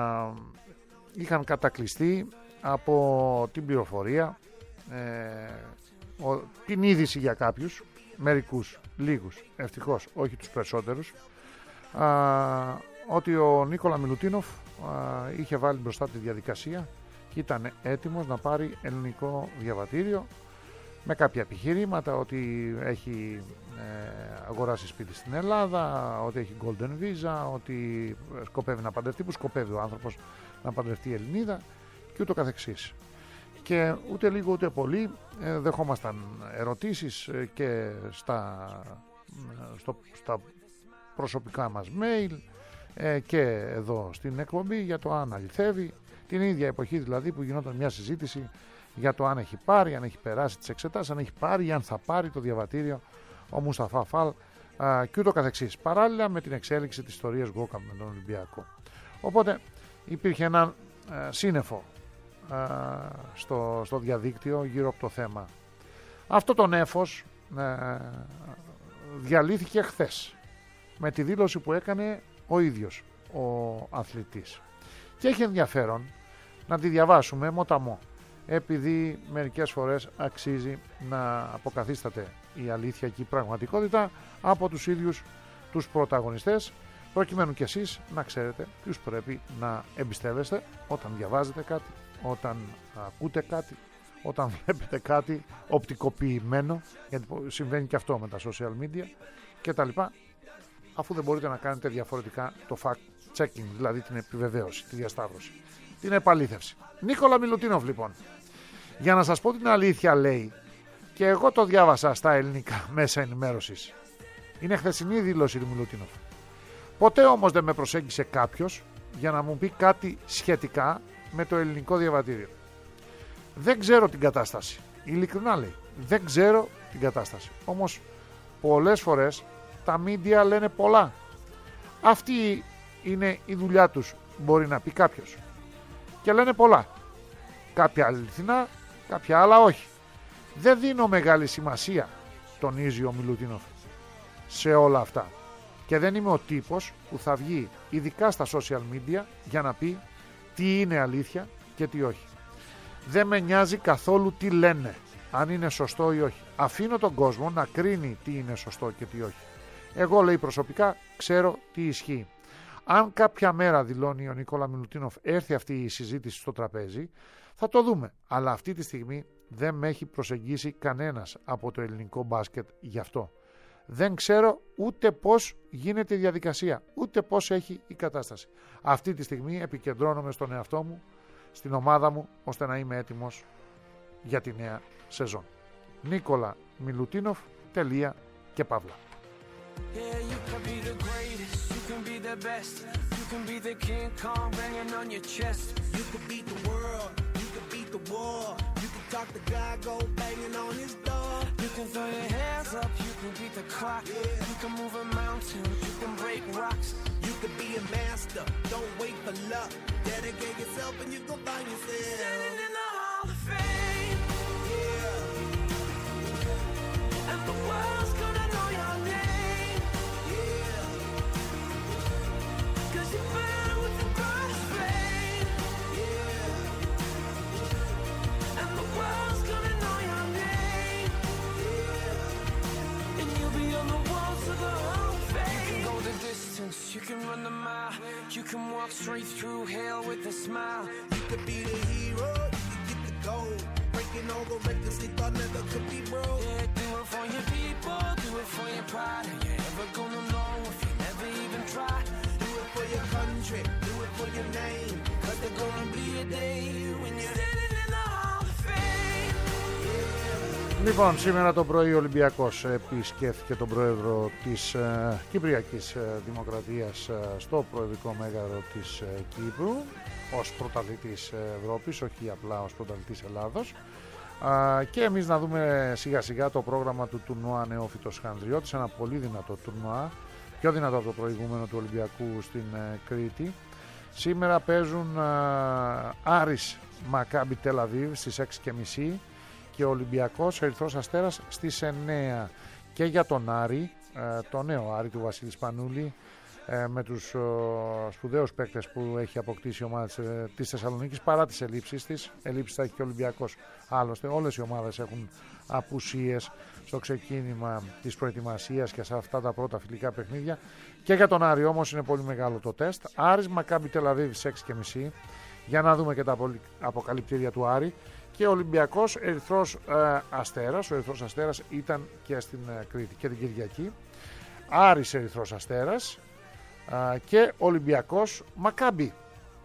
[SPEAKER 4] είχαν κατακλειστεί από την πληροφορία, ε, ο, την είδηση για κάποιους, μερικούς, λίγους, ευτυχώς όχι τους περισσότερους, ε, ότι ο Νίκολα Μιλουτίνοφ α, είχε βάλει μπροστά τη διαδικασία και ήταν έτοιμος να πάρει ελληνικό διαβατήριο με κάποια επιχειρήματα, ότι έχει ε, αγοράσει σπίτι στην Ελλάδα, ότι έχει Golden Visa, ότι σκοπεύει να παντρευτεί, που σκοπεύει ο άνθρωπος να παντρευτεί Ελληνίδα και ούτω καθεξής. Και ούτε λίγο ούτε πολύ ε, δεχόμασταν ερωτήσεις ε, και στα, στο, στα προσωπικά μας mail Ε, και εδώ στην εκπομπή για το αν αληθεύει, την ίδια εποχή δηλαδή που γινόταν μια συζήτηση για το αν έχει πάρει, αν έχει περάσει τις εξετάσεις, αν έχει πάρει ή αν θα πάρει το διαβατήριο ο Μουσταφά Φαλ α, και ούτω καθεξής, παράλληλα με την εξέλιξη της ιστορίας Γκόκα με τον Ολυμπιακό. Οπότε υπήρχε ένα α, σύννεφο α, στο, στο διαδίκτυο γύρω από το θέμα. Αυτό το νέφος α, διαλύθηκε χθες με τη δήλωση που έκανε ο ίδιος ο αθλητής. Και έχει ενδιαφέρον να τη διαβάσουμε μοταμό, επειδή μερικές φορές αξίζει να αποκαθίσταται η αλήθεια και η πραγματικότητα από τους ίδιους τους πρωταγωνιστές, προκειμένου και εσείς να ξέρετε ποιους πρέπει να εμπιστεύεστε όταν διαβάζετε κάτι, όταν ακούτε κάτι, όταν βλέπετε κάτι οπτικοποιημένο, γιατί συμβαίνει και αυτό με τα social media και τα λοιπά, αφού δεν μπορείτε να κάνετε διαφορετικά το fact checking, δηλαδή την επιβεβαίωση, τη διασταύρωση, την επαλήθευση. Νίκολα Μιλουτίνοφ λοιπόν, για να σας πω την αλήθεια, λέει, και εγώ το διάβασα στα ελληνικά μέσα ενημέρωσης, είναι χθεσινή δήλωση του Μιλουτίνοφ. Ποτέ όμως δεν με προσέγγισε κάποιος για να μου πει κάτι σχετικά με το ελληνικό διαβατήριο. Δεν ξέρω την κατάσταση, ειλικρινά λέει, δεν ξέρω την κατάσταση, όμως πολλές φορές τα μίντια λένε πολλά. Αυτή είναι η δουλειά τους, μπορεί να πει κάποιος. Και λένε πολλά. Κάποια αληθινά, κάποια άλλα όχι. Δεν δίνω μεγάλη σημασία, τονίζει ο Μιλουτίνοφ, σε όλα αυτά. Και δεν είμαι ο τύπος που θα βγει ειδικά στα social media για να πει τι είναι αλήθεια και τι όχι. Δεν με νοιάζει καθόλου τι λένε, αν είναι σωστό ή όχι. Αφήνω τον κόσμο να κρίνει τι είναι σωστό και τι όχι. Εγώ, λέει, προσωπικά ξέρω τι ισχύει. Αν κάποια μέρα, δηλώνει ο Νικόλα Μιλουτίνοφ, έρθει αυτή η συζήτηση στο τραπέζι, θα το δούμε. Αλλά αυτή τη στιγμή δεν με έχει προσεγγίσει κανένας από το ελληνικό μπάσκετ γι' αυτό. Δεν ξέρω ούτε πώς γίνεται η διαδικασία, ούτε πώς έχει η κατάσταση. Αυτή τη στιγμή επικεντρώνομαι στον εαυτό μου, στην ομάδα μου, ώστε να είμαι έτοιμος για τη νέα σεζόν. Νίκολα Μιλουτίνοφ, τελεία και παύλα.
[SPEAKER 2] Yeah, you can be the greatest, you can be the best, you can be the King Kong banging on your chest.
[SPEAKER 9] You can beat the world, you can beat the war, you can talk the guy, go banging on his door.
[SPEAKER 2] You can throw your hands up, you can beat the clock, yeah. You can move a mountain, you can break rocks.
[SPEAKER 9] You can be a master, don't wait for luck. Dedicate yourself and you go find yourself
[SPEAKER 2] Standing in the Hall of Fame,
[SPEAKER 9] yeah.
[SPEAKER 2] and the world's gonna know your name. can walk straight through hell with a smile.
[SPEAKER 9] You could be the hero, you could get the gold. Breaking all the records they thought never could be broke.
[SPEAKER 2] Yeah, do it for your people, do it for your pride. Are you ever gonna know if you never even try?
[SPEAKER 9] Do it for your country, do it for your name. Cause there's gonna be a day when you're
[SPEAKER 2] Standing in the Hall of Fame.
[SPEAKER 4] Λοιπόν, σήμερα το πρωί ο Ολυμπιακός επισκέφθηκε τον πρόεδρο της ε, Κυπριακής ε, Δημοκρατίας ε, στο προεδρικό μέγαρο της ε, Κύπρου ως πρωταθλητής Ευρώπης, όχι απλά ως πρωταθλητής Ελλάδος. Α, και εμείς να δούμε σιγά σιγά το πρόγραμμα του τουρνουά Νεόφυτος Χανδριώτης, ένα πολύ δυνατό τουρνουά, πιο δυνατό από το προηγούμενο του Ολυμπιακού στην ε, Κρήτη. Σήμερα παίζουν ε, Άρης Μακάμπι Τελ Αβίβ στις έξι και μισή και ο Ολυμπιακός Ερυθρός Αστέρας στις εννέα. Και για τον Άρη, ε, το νέο Άρη του Βασίλη Σπανούλη, ε, με τους ε, σπουδαίους παίκτες που έχει αποκτήσει η ομάδα της, ε, της Θεσσαλονίκης, παρά τις ελλείψεις της. Ελλείψεις θα έχει και ο Ολυμπιακός. Άλλωστε όλες οι ομάδες έχουν απουσίες στο ξεκίνημα της προετοιμασίας και σε αυτά τα πρώτα φιλικά παιχνίδια. Και για τον Άρη όμως είναι πολύ μεγάλο το τεστ. Άρης Μακάμπι Τελ Αβίβ στις έξι και μισή, για να δούμε και τα αποκαλυπτήρια του Άρη. Και ο Ολυμπιακός Ερυθρός ε, Αστέρας. Ο Ερυθρός Αστέρας ήταν και στην ε, Κρήτη και την Κυριακή. Άρης Ερυθρός Αστέρας ε, και Ολυμπιακός Μακάμπι.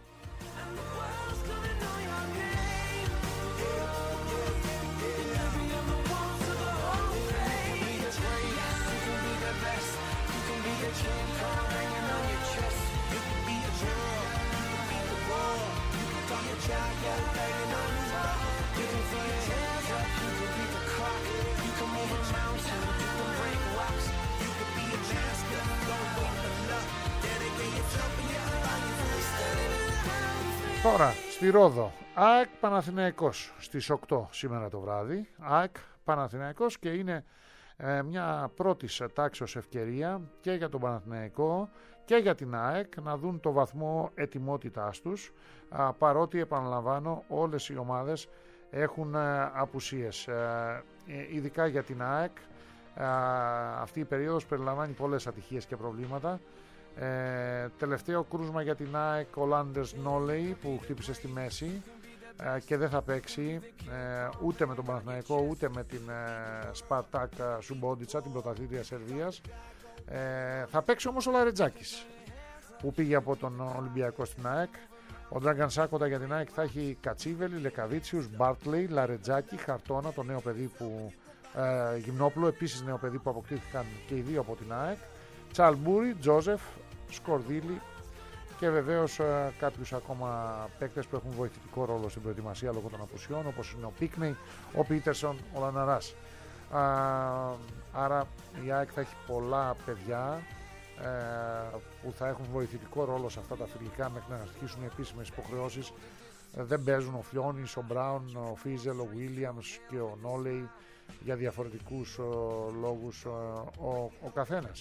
[SPEAKER 4] Τώρα στη Ρόδο, ΑΕΚ Παναθηναϊκός στις οκτώ σήμερα το βράδυ. ΑΕΚ Παναθηναϊκός, και είναι ε, μια πρώτης τάξεως ευκαιρία και για τον Παναθηναϊκό και για την ΑΕΚ να δουν το βαθμό ετοιμότητάς τους, α, παρότι επαναλαμβάνω όλες οι ομάδες έχουν ε, απουσίες. Ε, ειδικά για την ΑΕΚ ε, αυτή η περίοδος περιλαμβάνει πολλές ατυχίες και προβλήματα. Ε, τελευταίο κρούσμα για την ΑΕΚ ο Λάντερς Νόλεϊ που χτύπησε στη μέση ε, και δεν θα παίξει ε, ούτε με τον Παναθηναϊκό ούτε με την ε, Σπαρτάκ Σουμπόντιτσα, την πρωταθλήτρια Σερβίας. Ε, θα παίξει όμως ο Λαρετζάκης που πήγε από τον Ολυμπιακό στην ΑΕΚ. Ο Ντράγκαν Σάκοντα για την ΑΕΚ θα έχει Κατσίβελη, Λεκαβίτσιους, Μπάρτλεϊ, Λαρετζάκη, Χαρτόνα, το νέο παιδί που ε, Γυμνόπουλο, επίσης νέο παιδί που αποκτήθηκαν και οι δύο από την ΑΕΚ, Τσαλμπούρι, Τζόζεφ, Σκορδίλη και βεβαίως ε, κάποιους ακόμα παίκτες που έχουν βοηθητικό ρόλο στην προετοιμασία λόγω των απουσιών, όπως είναι ο Πίκνεϊ, ο Πίτερσον, ο Λαναράς. Α, άρα η ΑΕΚ θα έχει πολλά παιδιά ε, που θα έχουν βοηθητικό ρόλο σε αυτά τα φιλικά μέχρι να αρχίσουν οι επίσημες υποχρεώσεις. Ε, δεν παίζουν ο Φλιώνης, ο Μπράουν, ο Φίζελ, ο Βίλιαμς και ο Νόλεϊ για διαφορετικούς ε, λόγους ε, ο, ο καθένας.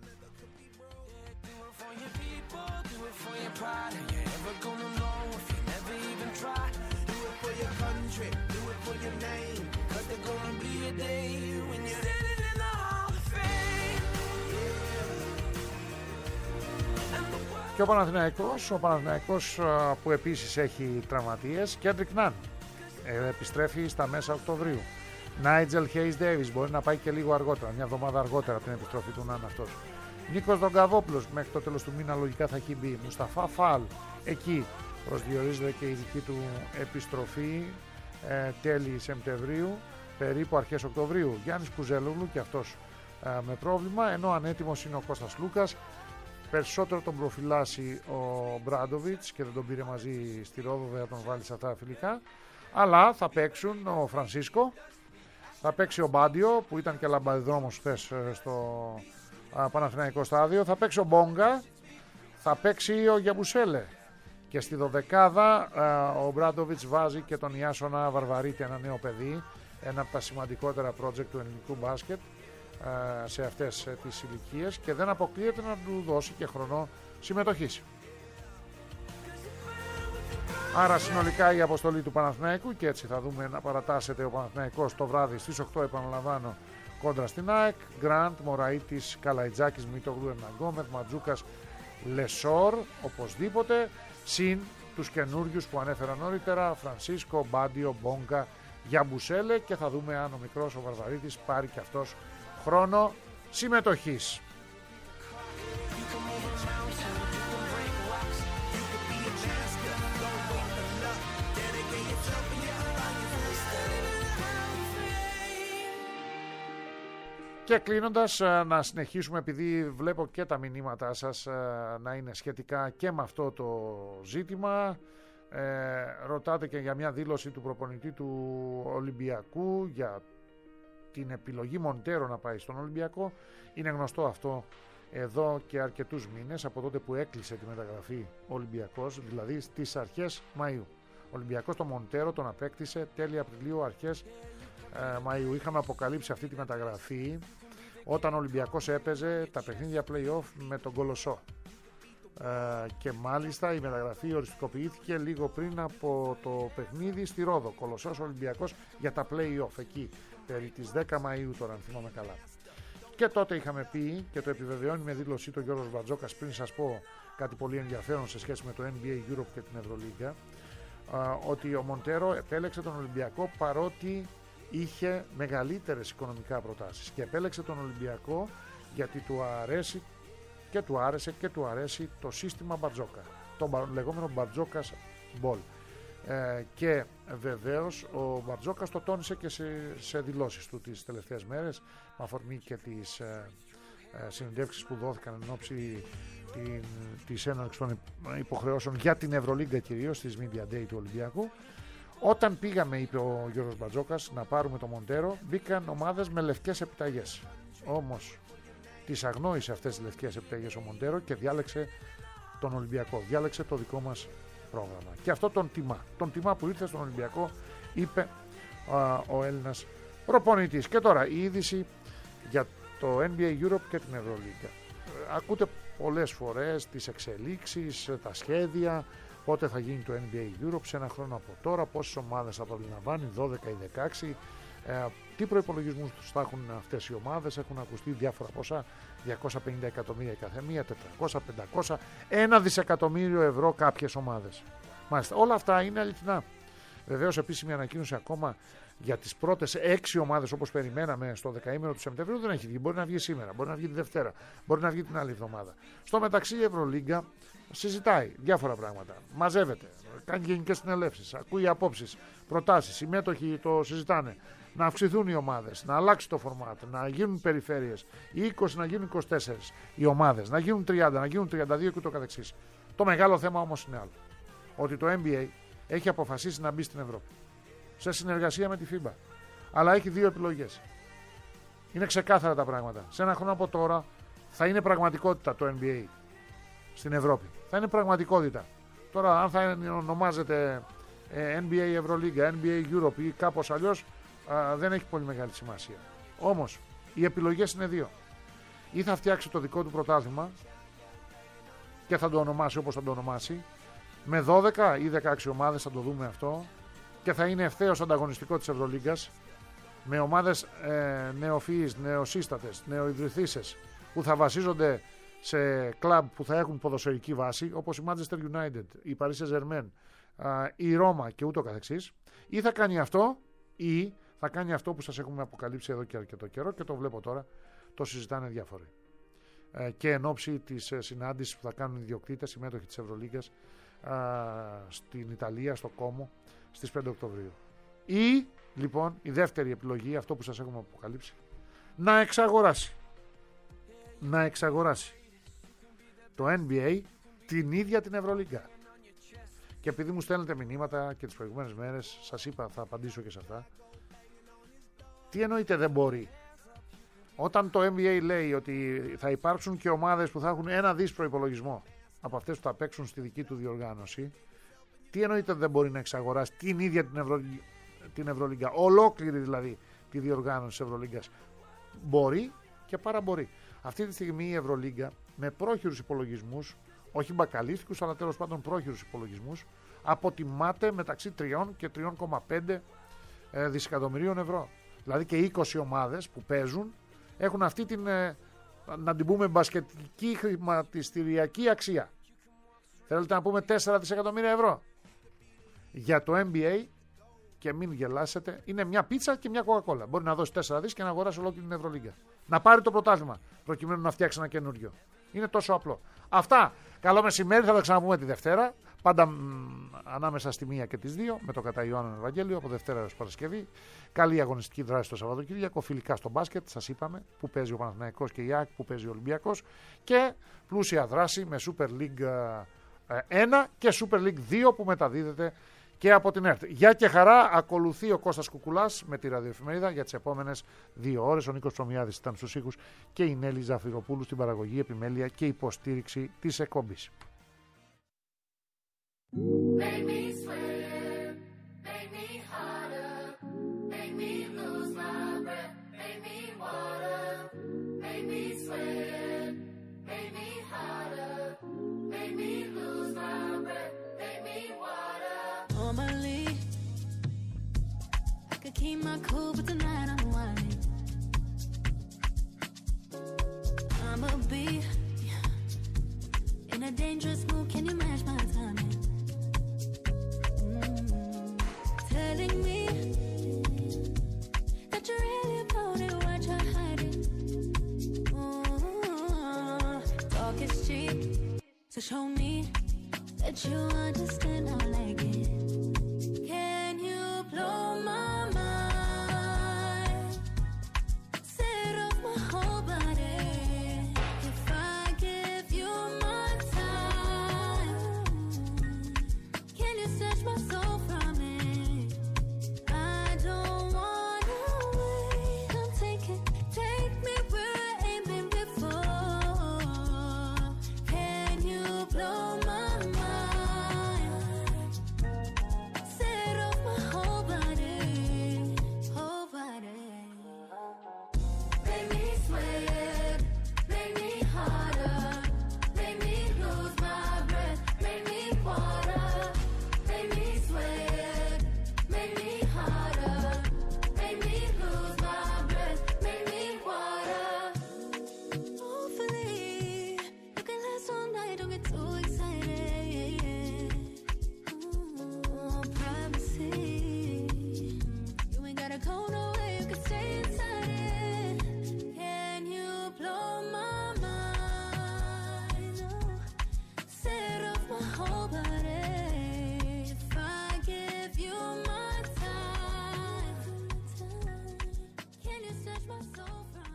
[SPEAKER 4] Και ο Παναθηναϊκός, ο Παναθηναϊκός που επίσης έχει τραυματίες, Κέντρικ Ναν επιστρέφει στα μέσα Οκτωβρίου. Νάιτζελ Χέις Ντέιβις μπορεί να πάει και λίγο αργότερα, μια εβδομάδα αργότερα από την επιστροφή του Ναν αυτός. Νίκος Δογκαβόπουλος μέχρι το τέλος του μήνα λογικά θα έχει μπει. Μουσταφά Φαλ, εκεί προσδιορίζεται και η δική του επιστροφή ε, τέλη Σεπτεμβρίου, περίπου αρχές Οκτωβρίου. Γιάννης Κουζέλογλου και αυτός ε, με πρόβλημα, ενώ ανέτοιμος είναι ο Κώστας Λούκας. Περισσότερο τον προφυλάσσει ο Μπράντοβιτς και δεν τον πήρε μαζί στη Ρόδο, δεν θα τον βάλει σε αυτά τα φιλικά. Αλλά θα παίξουν ο Φρανσίσκο, θα παίξει ο Μπάντιο που ήταν και λαμπαδρόμος χθες στο Παναθηναϊκό στάδιο, θα παίξει ο Μπόγκα, θα παίξει ο Γιαμπουσέλε και στη δωδεκάδα ο Μπράντοβιτς βάζει και τον Ιάσονα Βαρβαρίτη, ένα νέο παιδί, ένα από τα σημαντικότερα project του ελληνικού μπάσκετ σε αυτές τις ηλικίες και δεν αποκλείεται να του δώσει και χρόνο συμμετοχής. Άρα συνολικά η αποστολή του Παναθηναϊκού, και έτσι θα δούμε να παρατάσσεται ο Παναθηναϊκός το βράδυ στις οκτώ, επαναλαμβάνω, κόντρα στην ΑΕΚ. Γκραντ, Μωραΐτης, Καλαϊτζάκης, Μητογλου, Ερναγκόμεθ, Ματζούκας, Λεσόρ οπωσδήποτε, συν τους καινούριους που ανέφερα νωρίτερα, Φρανσίσκο, Μπάντιο, Μπόγκα, Γιαμπουσέλε, και θα δούμε αν ο μικρός ο Βαρβαρίτης πάρει και αυτός χρόνο συμμετοχής. Και κλείνοντας, να συνεχίσουμε, επειδή βλέπω και τα μηνύματά σας να είναι σχετικά και με αυτό το ζήτημα. Ε, ρωτάτε και για μια δήλωση του προπονητή του Ολυμπιακού για την επιλογή Μοντέρο να πάει στον Ολυμπιακό. Είναι γνωστό αυτό εδώ και αρκετούς μήνες, από τότε που έκλεισε τη μεταγραφή ο Ολυμπιακός, δηλαδή στις αρχές Μαΐου. Ο Ολυμπιακός τον Μοντέρο τον απέκτησε τέλη Απριλίου, αρχές ε, Μαΐου. Είχαμε αποκαλύψει αυτή τη μεταγραφή όταν ο Ολυμπιακός έπαιζε τα παιχνίδια play-off με τον Κολοσσό. Uh, και μάλιστα η μεταγραφή οριστικοποιήθηκε λίγο πριν από το παιχνίδι στη Ρόδο, Κολοσσός Ολυμπιακός, για τα play-off εκεί περί τις δέκα Μαΐου, τώρα αν θυμάμαι καλά. Και τότε είχαμε πει, και το επιβεβαιώνει με δήλωσή του Γιώργος Μπαρτζόκας, πριν σας πω κάτι πολύ ενδιαφέρον σε σχέση με το N B A Europe και την Ευρωλίγκα, uh, ότι ο Μοντέρο επέλεξε τον Ολυμπιακό παρότι είχε μεγαλύτερες οικονομικά προτάσεις, και επέλεξε τον Ολυμπιακό γιατί του αρέσει και του άρεσε και του αρέσει το σύστημα Μπαρτζόκα, το λεγόμενο Μπαρτζόκας Μπολ. Ε, και βεβαίως ο Μπαρτζόκας το τόνισε και σε, σε δηλώσεις του τις τελευταίες μέρες, με αφορμή και τις ε, ε, συνεντεύξεις που δόθηκαν εν ώψη την, της έναρξης των υποχρεώσεων για την Ευρωλίγκα, κυρίως στις Media Day του Ολυμπιακού. Όταν πήγαμε, είπε ο Γιώργος Μπαρτζόκας, να πάρουμε το Μοντέρο, μπήκαν ομάδες με λευκές επιταγές. Όμως τις αγνόησε αυτές τις λευκές επιταγές ο Μοντέρο και διάλεξε τον Ολυμπιακό, διάλεξε το δικό μας πρόγραμμα. Και αυτό τον τιμά. Τον τιμά που ήρθε στον Ολυμπιακό, είπε α, ο Έλληνας προπονητής. Και τώρα η είδηση για το N B A Europe και την Ευρωλίγκα. Ακούτε πολλές φορές τις εξελίξεις, τα σχέδια, πότε θα γίνει το N B A Europe, σε ένα χρόνο από τώρα, πόσες ομάδες θα το περιλαμβάνει, δώδεκα ή δεκαέξι. Ε, τι προϋπολογισμούς θα έχουν αυτές οι ομάδες, έχουν ακουστεί διάφορα ποσά, διακόσια πενήντα εκατομμύρια κάθε μία, τετρακόσια, πεντακόσια, ένα δισεκατομμύριο ευρώ κάποιες ομάδες. Μάλιστα, όλα αυτά είναι αληθινά. Βεβαίως, επίσημη ανακοίνωση ακόμα για τις πρώτες έξι ομάδες, όπως περιμέναμε στο δεκαήμερο του Σεπτεμβρίου, δεν έχει βγει. Μπορεί να βγει σήμερα, μπορεί να βγει τη Δευτέρα, μπορεί να βγει την άλλη εβδομάδα. Στο μεταξύ, η Ευρωλίγκα συζητάει διάφορα πράγματα. Μαζεύεται, κάνει γενικές συνελεύσεις, ακούει απόψεις, προτάσεις. Οι μέτοχοι το συζητάνε. Να αυξηθούν οι ομάδες, να αλλάξει το φορμάτ, να γίνουν περιφέρειες, οι είκοσι να γίνουν είκοσι τέσσερα οι ομάδες, να γίνουν τριάντα, να γίνουν τριάντα δύο και ούτω καθεξής. Το μεγάλο θέμα όμως είναι άλλο. Ότι το N B A έχει αποφασίσει να μπει στην Ευρώπη, σε συνεργασία με τη φίμπα. Αλλά έχει δύο επιλογές. Είναι ξεκάθαρα τα πράγματα. Σε ένα χρόνο από τώρα θα είναι πραγματικότητα το N B A στην Ευρώπη. Θα είναι πραγματικότητα. Τώρα, αν θα ονομάζεται N B A Ευρωλίγκα, N B A Europe ή κάπως αλλιώς, α, δεν έχει πολύ μεγάλη σημασία. Όμως, οι επιλογές είναι δύο. Ή θα φτιάξει το δικό του πρωτάθλημα και θα το ονομάσει όπως θα το ονομάσει, με δώδεκα ή δεκαέξι ομάδες, θα το δούμε αυτό, και θα είναι ευθέως ανταγωνιστικό της Ευρωλίγκας, με ομάδες ε, νεοφυείς, νεοσύστατες, νεοειδρυθήσεις, που θα βασίζονται σε κλαμπ που θα έχουν ποδοσφαιρική βάση, όπως η Manchester United, η Paris Saint-Germain, η Ρώμα και ούτω καθεξής. Ή θα κάνει αυτό, ή θα κάνει αυτό που σας έχουμε αποκαλύψει εδώ και αρκετό καιρό, και το βλέπω τώρα, το συζητάνε διάφοροι. Ε, και εν ώψη της συνάντησης που θα κάνουν οι ιδιοκτήτες, οι μέτοχοι της Ευρωλίγκας, στην Ιταλία, στο Κόμο, στις πέντε Οκτωβρίου. Ή, λοιπόν, η δεύτερη επιλογή, αυτό που σας έχουμε αποκαλύψει, να εξαγοράσει. Να εξαγοράσει το N B A την ίδια την Ευρωλίγκα. Και επειδή μου στέλνετε μηνύματα και τις προηγούμενες μέρες, σας είπα, θα απαντήσω και σε αυτά. Τι εννοείται δεν μπορεί? Όταν το N B A λέει ότι θα υπάρξουν και ομάδες που θα έχουν ένα δις προϋπολογισμό από αυτές που θα παίξουν στη δική του διοργάνωση, τι εννοείται δεν μπορεί να εξαγοράσει την ίδια την, Ευρω... την Ευρωλίγκα, ολόκληρη δηλαδή τη διοργάνωση της Ευρωλίγκας? Μπορεί και παραμπορεί. Αυτή τη στιγμή η Ευρωλίγκα, με πρόχειρους υπολογισμούς, όχι μπακαλίστικους, αλλά τέλος πάντων πρόχειρους υπολογισμούς, αποτιμάται μεταξύ τρία και τρία κόμμα πέντε δισεκατομμυρίων ευρώ. Δηλαδή και είκοσι ομάδες που παίζουν έχουν αυτή την ε, να την πούμε μπασκετική χρηματιστηριακή αξία. Θέλετε να πούμε τέσσερα δισεκατομμύρια ευρώ για το N B A και μην γελάσετε, είναι μια πίτσα και μια κοκακόλα. Μπορεί να δώσει τέσσερα δις και να αγοράσει ολόκληρη την Ευρωλίγκα. Να πάρει το πρωτάθλημα προκειμένου να φτιάξει ένα καινούριο. Είναι τόσο απλό. Αυτά. Καλό μεσημέρι, θα τα ξαναπούμε τη Δευτέρα. Πάντα μ, ανάμεσα στη μία και τις δύο με το κατά Ιωάννου Ευαγγέλιο από Δευτέρα έως Παρασκευή. Καλή αγωνιστική δράση το Σαββατοκύριακο. Φιλικά στο μπάσκετ, σας είπαμε, που παίζει ο Παναθηναϊκός και η ΑΕΚ, που παίζει ο Ολυμπιακός. Και πλούσια δράση με Super League ένα και Super League δύο που μεταδίδεται και από την ΕΡΤ. Γεια και χαρά, ακολουθεί ο Κώστας Κουκουλάς με τη ραδιοεφημερίδα για τις επόμενες δύο ώρες. Ο Νίκος Ψωμιάδης ήταν στους ήχους και η Νέλη Ζαφυροπούλου στην παραγωγή, επιμέλεια και υποστήριξη της εκπομπής.
[SPEAKER 10] Make me sweat, make me harder, make me lose my breath, make me water, make me sweat, make me harder, make me lose my breath, make me water.
[SPEAKER 11] Normally, I could keep my cool, but tonight I'm whining. I'ma be in a dangerous mood, can you match my timing? Telling me that you're really about it, what you're hiding. Ooh, talk is cheap, so show me that you understand I like it. Can you blow my mind? Set off my whole body. If I give you my time, can you snatch my soul from it? I don't wanna wait. Come take it, take me where I ain't been before. Can you blow my mind? Set off my whole body, whole body.
[SPEAKER 10] Make me sweat, make me harder, make me lose my breath, make me water, make me sweat, make me harder, make me lose my breath, make me water.
[SPEAKER 11] Hopefully, you can last all night, don't get too excited. Ooh, privacy. You ain't gotta go nowhere, you can stay inside it. Can you blow my mind? Oh, set off my whole body. If I give you my time, can you snatch my soul from